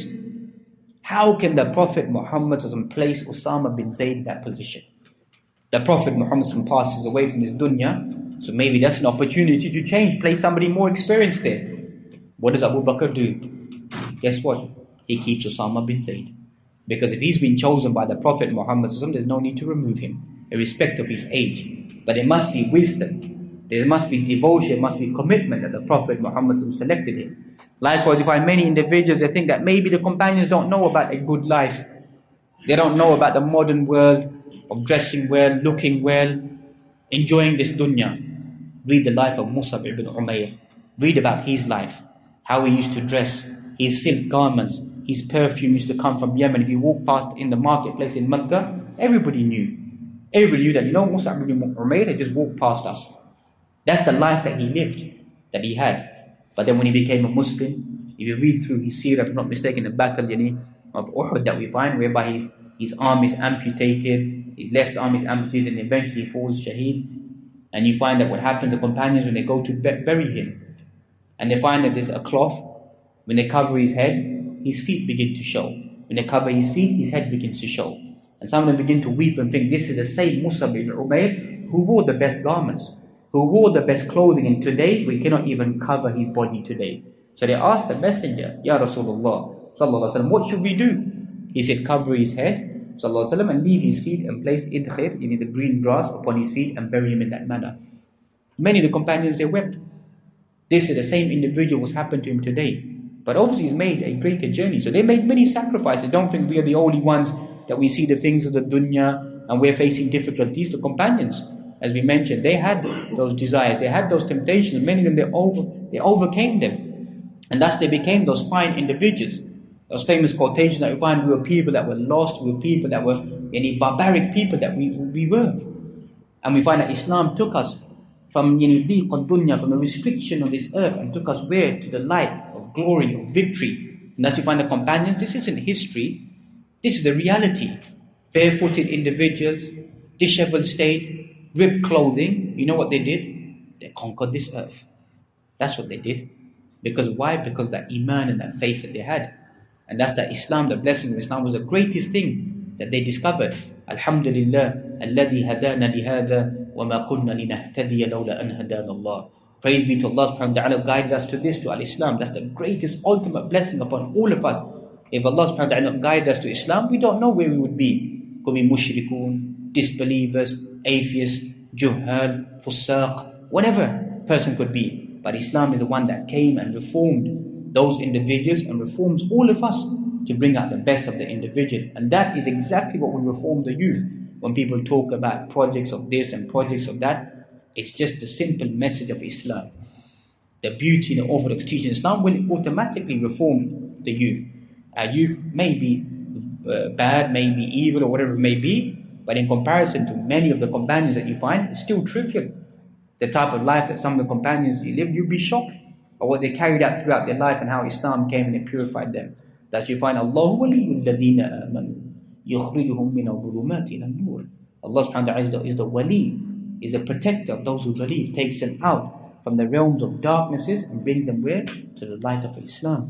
How can the Prophet Muhammad place Usama bin Zayd in that position? The Prophet Muhammad passes away from this dunya, so maybe that's an opportunity to change, place somebody more experienced there. What does Abu Bakr do? Guess what? He keeps Usama bin Zayd. Because if he's been chosen by the Prophet Muhammad, there's no need to remove him, irrespective of his age. But there must be wisdom, there must be devotion, there must be commitment that the Prophet Muhammad selected him. Likewise, you find many individuals that think that maybe the companions don't know about a good life. They don't know about the modern world of dressing well, looking well, enjoying this dunya. Read the life of Mus'ab ibn Umayr. Read about his life, how he used to dress, his silk garments, his perfume used to come from Yemen. If you walk past in the marketplace in Mecca, everybody knew. Everybody knew that, you know, Mus'ab ibn Umayr had just walked past us. That's the life that he lived, that he had. But then when he became a Muslim, if you read through his seerah, if I'm not mistaken, the battle of Uhud that we find, whereby his, his arm is amputated, his left arm is amputated, and eventually he falls shaheed. And you find that what happens, the companions, when they go to bury him, and they find that there's a cloth, when they cover his head, his feet begin to show. When they cover his feet, his head begins to show. And some of them begin to weep and think, this is the same Mus'ab ibn Umayr who wore the best garments, who wore the best clothing, and today we cannot even cover his body today. So they asked the messenger, Ya Rasulullah sallallahu alaihi wasallam, what should we do? He said, cover his head sallallahu alaihi wasallam and leave his feet and place idkhir, in the green grass, upon his feet and bury him in that manner. Many of the companions, they wept. This is the same individual what's happened to him today. But obviously he's made a greater journey. So they made many sacrifices. Don't think we are the only ones that we see the things of the dunya and we're facing difficulties. The companions, as we mentioned, they had those desires, they had those temptations. Many of them, they, over, they overcame them. And thus they became those fine individuals. Those famous quotations that we find, we were people that were lost, we were people that were any barbaric people that we, we were. And we find that Islam took us from you know, dunya, from the restriction of this earth, and took us where? To the light of glory, of victory. And thus you find the companions, this isn't history, this is the reality. Barefooted individuals, disheveled state, ripped clothing. You know what they did? They conquered this earth. That's what they did. Because why? Because that iman and that faith that they had. And that's that Islam, the blessing of Islam was the greatest thing that they discovered. Alhamdulillah, alladhi hadana lihada wa ma kunna linahtadiya lawla an hadana Allah. Praise be to Allah subhanahu wa ta'ala, guided us to this, to al-Islam. That's the greatest ultimate blessing upon all of us. If Allah subhanahu wa ta'ala guided us to Islam, we don't know where we would be. Could be mushrikun, disbelievers, atheists, juhal, fusaq, whatever person could be. But Islam is the one that came and reformed those individuals and reforms all of us to bring out the best of the individual. And that is exactly what will reform the youth. When people talk about projects of this and projects of that, it's just the simple message of Islam. The beauty and the orthodox teaching of Islam will automatically reform the youth. Our youth may be uh, bad, may be evil, or whatever it may be, but in comparison to many of the companions that you find, it's still trivial. The type of life that some of the companions you lived, you'd be shocked at what they carried out throughout their life and how Islam came and it purified them. Thus you find Allah waliyul ladina amanu yukhrijuhum min al-dhulumati ila an-nur. Allah subhanahu wa ta'ala is the, is the wali, is a protector of those who believe, takes them out from the realms of darknesses and brings them where? To the light of Islam.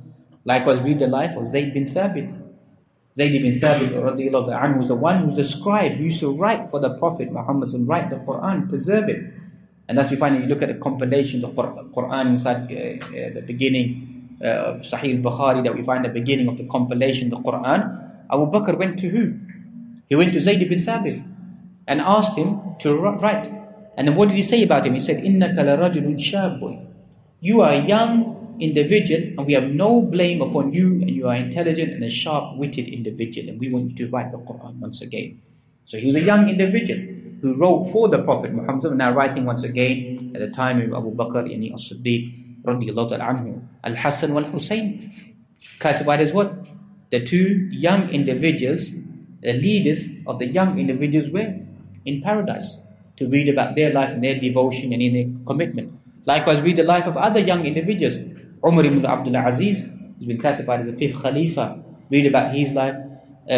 Likewise, read the life of Zayd bin Thabit. Zayd bin Thabit radiallahu anhu was the one who's the scribe who used to write for the Prophet Muhammad and write the Quran, preserve it. And that's we find when you look at the compilations of Quran inside uh, uh, the beginning uh, of Sahih al-Bukhari, that we find the beginning of the compilation of the Quran. Abu Bakr went to who? He went to Zayd bin Thabit and asked him to write. And then what did he say about him? He said, إِنَّكَ لَرَجُلٌ شَابٌ. You are a young individual and we have no blame upon you, and you are intelligent and a sharp-witted individual, and we want you to write the Quran once again. So he was a young individual who wrote for the Prophet Muhammad, now writing once again at the time of Abu Bakr yani as-Siddiq radiallahu anhu. Al-Hassan wal-Hussein, classified as what? The two young individuals, the leaders of the young individuals were in paradise, to read about their life and their devotion and in their commitment. Likewise, read the life of other young individuals. Umar ibn Abdul Aziz has been classified as the fifth Khalifa. Read about his life. Uh,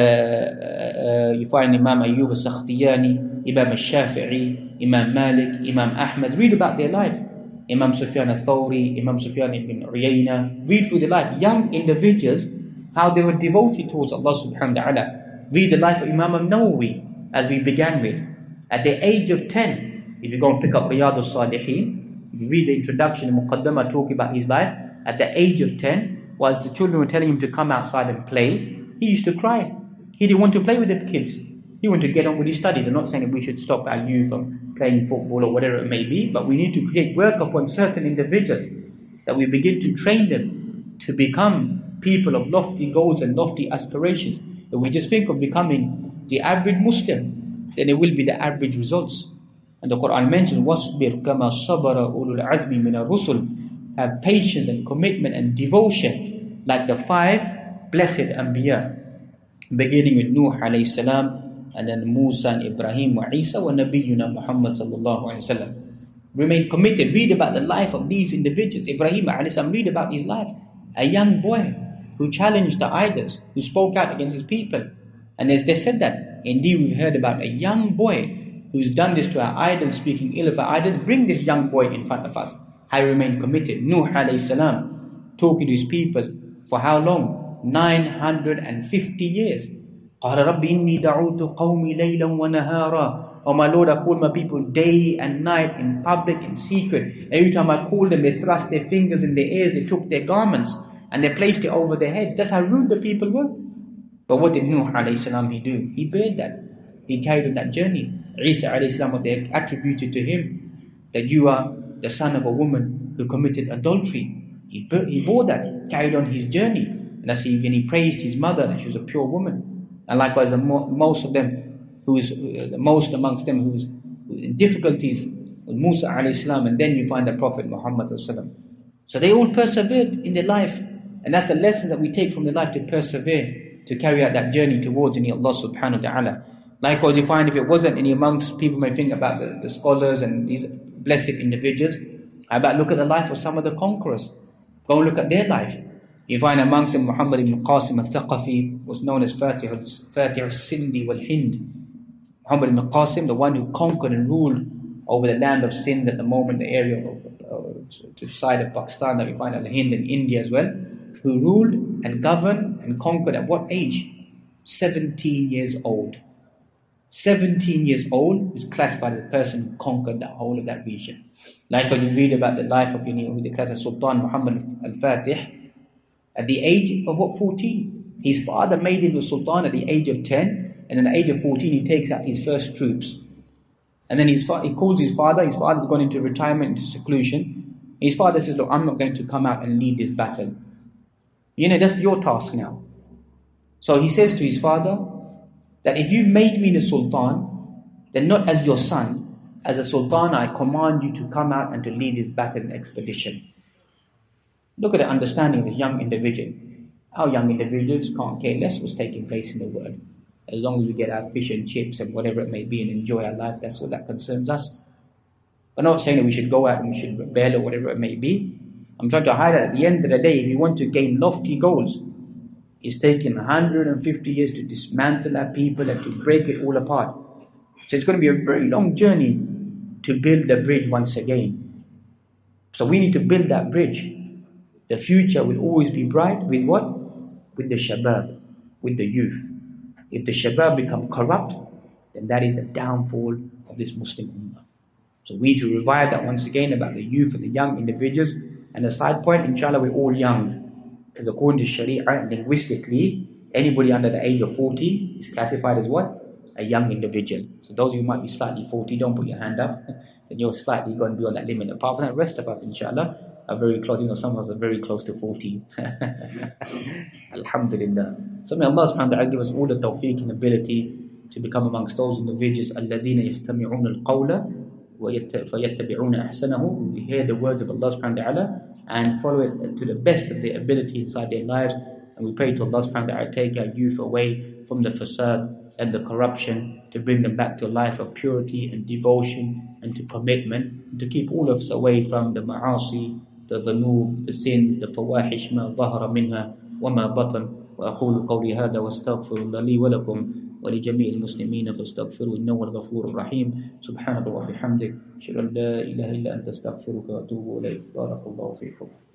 uh, you find Imam Ayyub al-Sakhtiyani, Imam al-Shafi'i, Imam Malik, Imam Ahmad. Read about their life. Imam Sufyan al-Thawri, Imam Sufyan ibn Uyayna. Read through their life. Young individuals, how they were devoted towards Allah subhanahu wa ta'ala. Read the life of Imam al-Nawawi, as we began with. At the age of ten, if you go and pick up Riyadh al-Salihin, if you read the introduction, the Muqaddamah talking about his life, at the age of ten, whilst the children were telling him to come outside and play, he used to cry. He didn't want to play with the kids. He wanted to get on with his studies. I'm not saying that we should stop our youth from playing football or whatever it may be, but we need to create work upon certain individuals, that we begin to train them to become people of lofty goals and lofty aspirations. If we just think of becoming the average Muslim, then it will be the average results. And the Quran mentions, وَاصْبِرْ كَمَا صَبَرَ أُولُو الْعَزْمِ مِنَ الرُّسُلِ. Have patience and commitment and devotion like the five blessed Anbiya, beginning with Nuh alayhi salam, and then Musa and Ibrahim wa Isa wa Nabiyyuna Muhammad sallallahu alayhi wa sallam. Remain committed. Read about the life of these individuals. Ibrahim alayhi salam, read about his life. A young boy who challenged the idols, who spoke out against his people. And as they said that, indeed we've heard about a young boy who's done this to our idols, speaking ill of our idols. Bring this young boy in front of us. I remain committed. Nuh alayhi salam, talking to his people for how long? nine hundred fifty years. قَالَ رَبِّ إِنِّي دَعُوتُ قَوْمِي لَيْلًا وَنَهَارًا. Oh my Lord, I call my people day and night, in public and secret. Every time I called them, they thrust their fingers in their ears, they took their garments and they placed it over their heads. That's how rude the people were. But what did Nuh alayhi salam he do? He bared that. He carried on that journey. Isa alayhi salam, what they attributed to him, that you are the son of a woman who committed adultery. He, he bore that, carried on his journey. And as he, when he praised his mother, that she was a pure woman. And likewise, the mo- most of them, who is uh, the most amongst them who is in difficulties, was Musa alayhi salam, and then you find the Prophet Muhammad sallallahu alaihi wasallam. So they all persevered in their life, and that's the lesson that we take from their life, to persevere, to carry out that journey towards any Allah subhanahu wa ta'ala. Likewise, you find if it wasn't any amongst, people may think about the, the scholars and these blessed individuals. How about look at the life of some of the conquerors? Go and look at their life. You find amongst them Muhammad ibn Qasim al-Thaqafi, was known as Fatih al-Sindi wal-Hind. Muhammad ibn Qasim, the one who conquered and ruled over the land of Sind at the moment, the area of, uh, to the side of Pakistan that we find at the Hind and India as well, who ruled and governed and conquered at what age? seventeen years old. seventeen years old is classified as a person who conquered the whole of that region. Like when you read about the life of, you know, who they class as Sultan Muhammad al-Fatih, at the age of what, fourteen? His father made him a sultan at the age of ten, and at the age of fourteen he takes out his first troops. And then his fa- he calls his father, his father's gone into retirement, into seclusion. His father says, look, I'm not going to come out and lead this battle. You know, that's your task now. So he says to his father, that if you've made me the sultan, then not as your son, as a sultan I command you to come out and to lead this battle and expedition. Look at the understanding of this young individual. Our young individuals can't care less what's taking place in the world. As long as we get our fish and chips and whatever it may be and enjoy our life, that's what that concerns us. I'm not saying that we should go out and we should rebel or whatever it may be. I'm trying to highlight at the end of the day, if you want to gain lofty goals, it's taken one hundred fifty years to dismantle our people and to break it all apart. So it's going to be a very long journey to build the bridge once again. So we need to build that bridge. The future will always be bright with what? With the shabab, with the youth. If the shabab become corrupt, then that is the downfall of this Muslim ummah. So we need to revive that once again about the youth and the young individuals. And a side point, inshallah, we're all young. Because according to Sharia, linguistically, anybody under the age of forty is classified as what? A young individual. So those of you who might be slightly forty, don't put your hand up. Then you're slightly going to be on that limit. Apart from that, rest of us, inshallah, are very close. You know, some of us are very close to forty. Alhamdulillah. So may Allah subhanahu wa ta'ala give us all the tawfiq and ability to become amongst those individuals الَّذِينَ يَسْتَمِعُونَ الْقَوْلَ فَيَتَّبِعُونَ أَحْسَنَهُ. We hear the words of Allah subhanahu wa ta'ala and follow it to the best of their ability inside their lives. And we pray to Allah subhanahu wa ta'ala take our youth away from the fasad and the corruption, to bring them back to a life of purity and devotion and to commitment, and to keep all of us away from the ma'asi, the dhanub, the sins, the fawahish, ma dhahara minha wa ma batan. وأقول قولي هذا واستغفر الله لي ولكم ولجميع المسلمين فاستغفروا إنه هو الغفور الرحيم. سبحانك اللهم وبحمدك أشهد أن لا إله إلا أنت أستغفرك وأتوب إليك. بارك الله فيكم.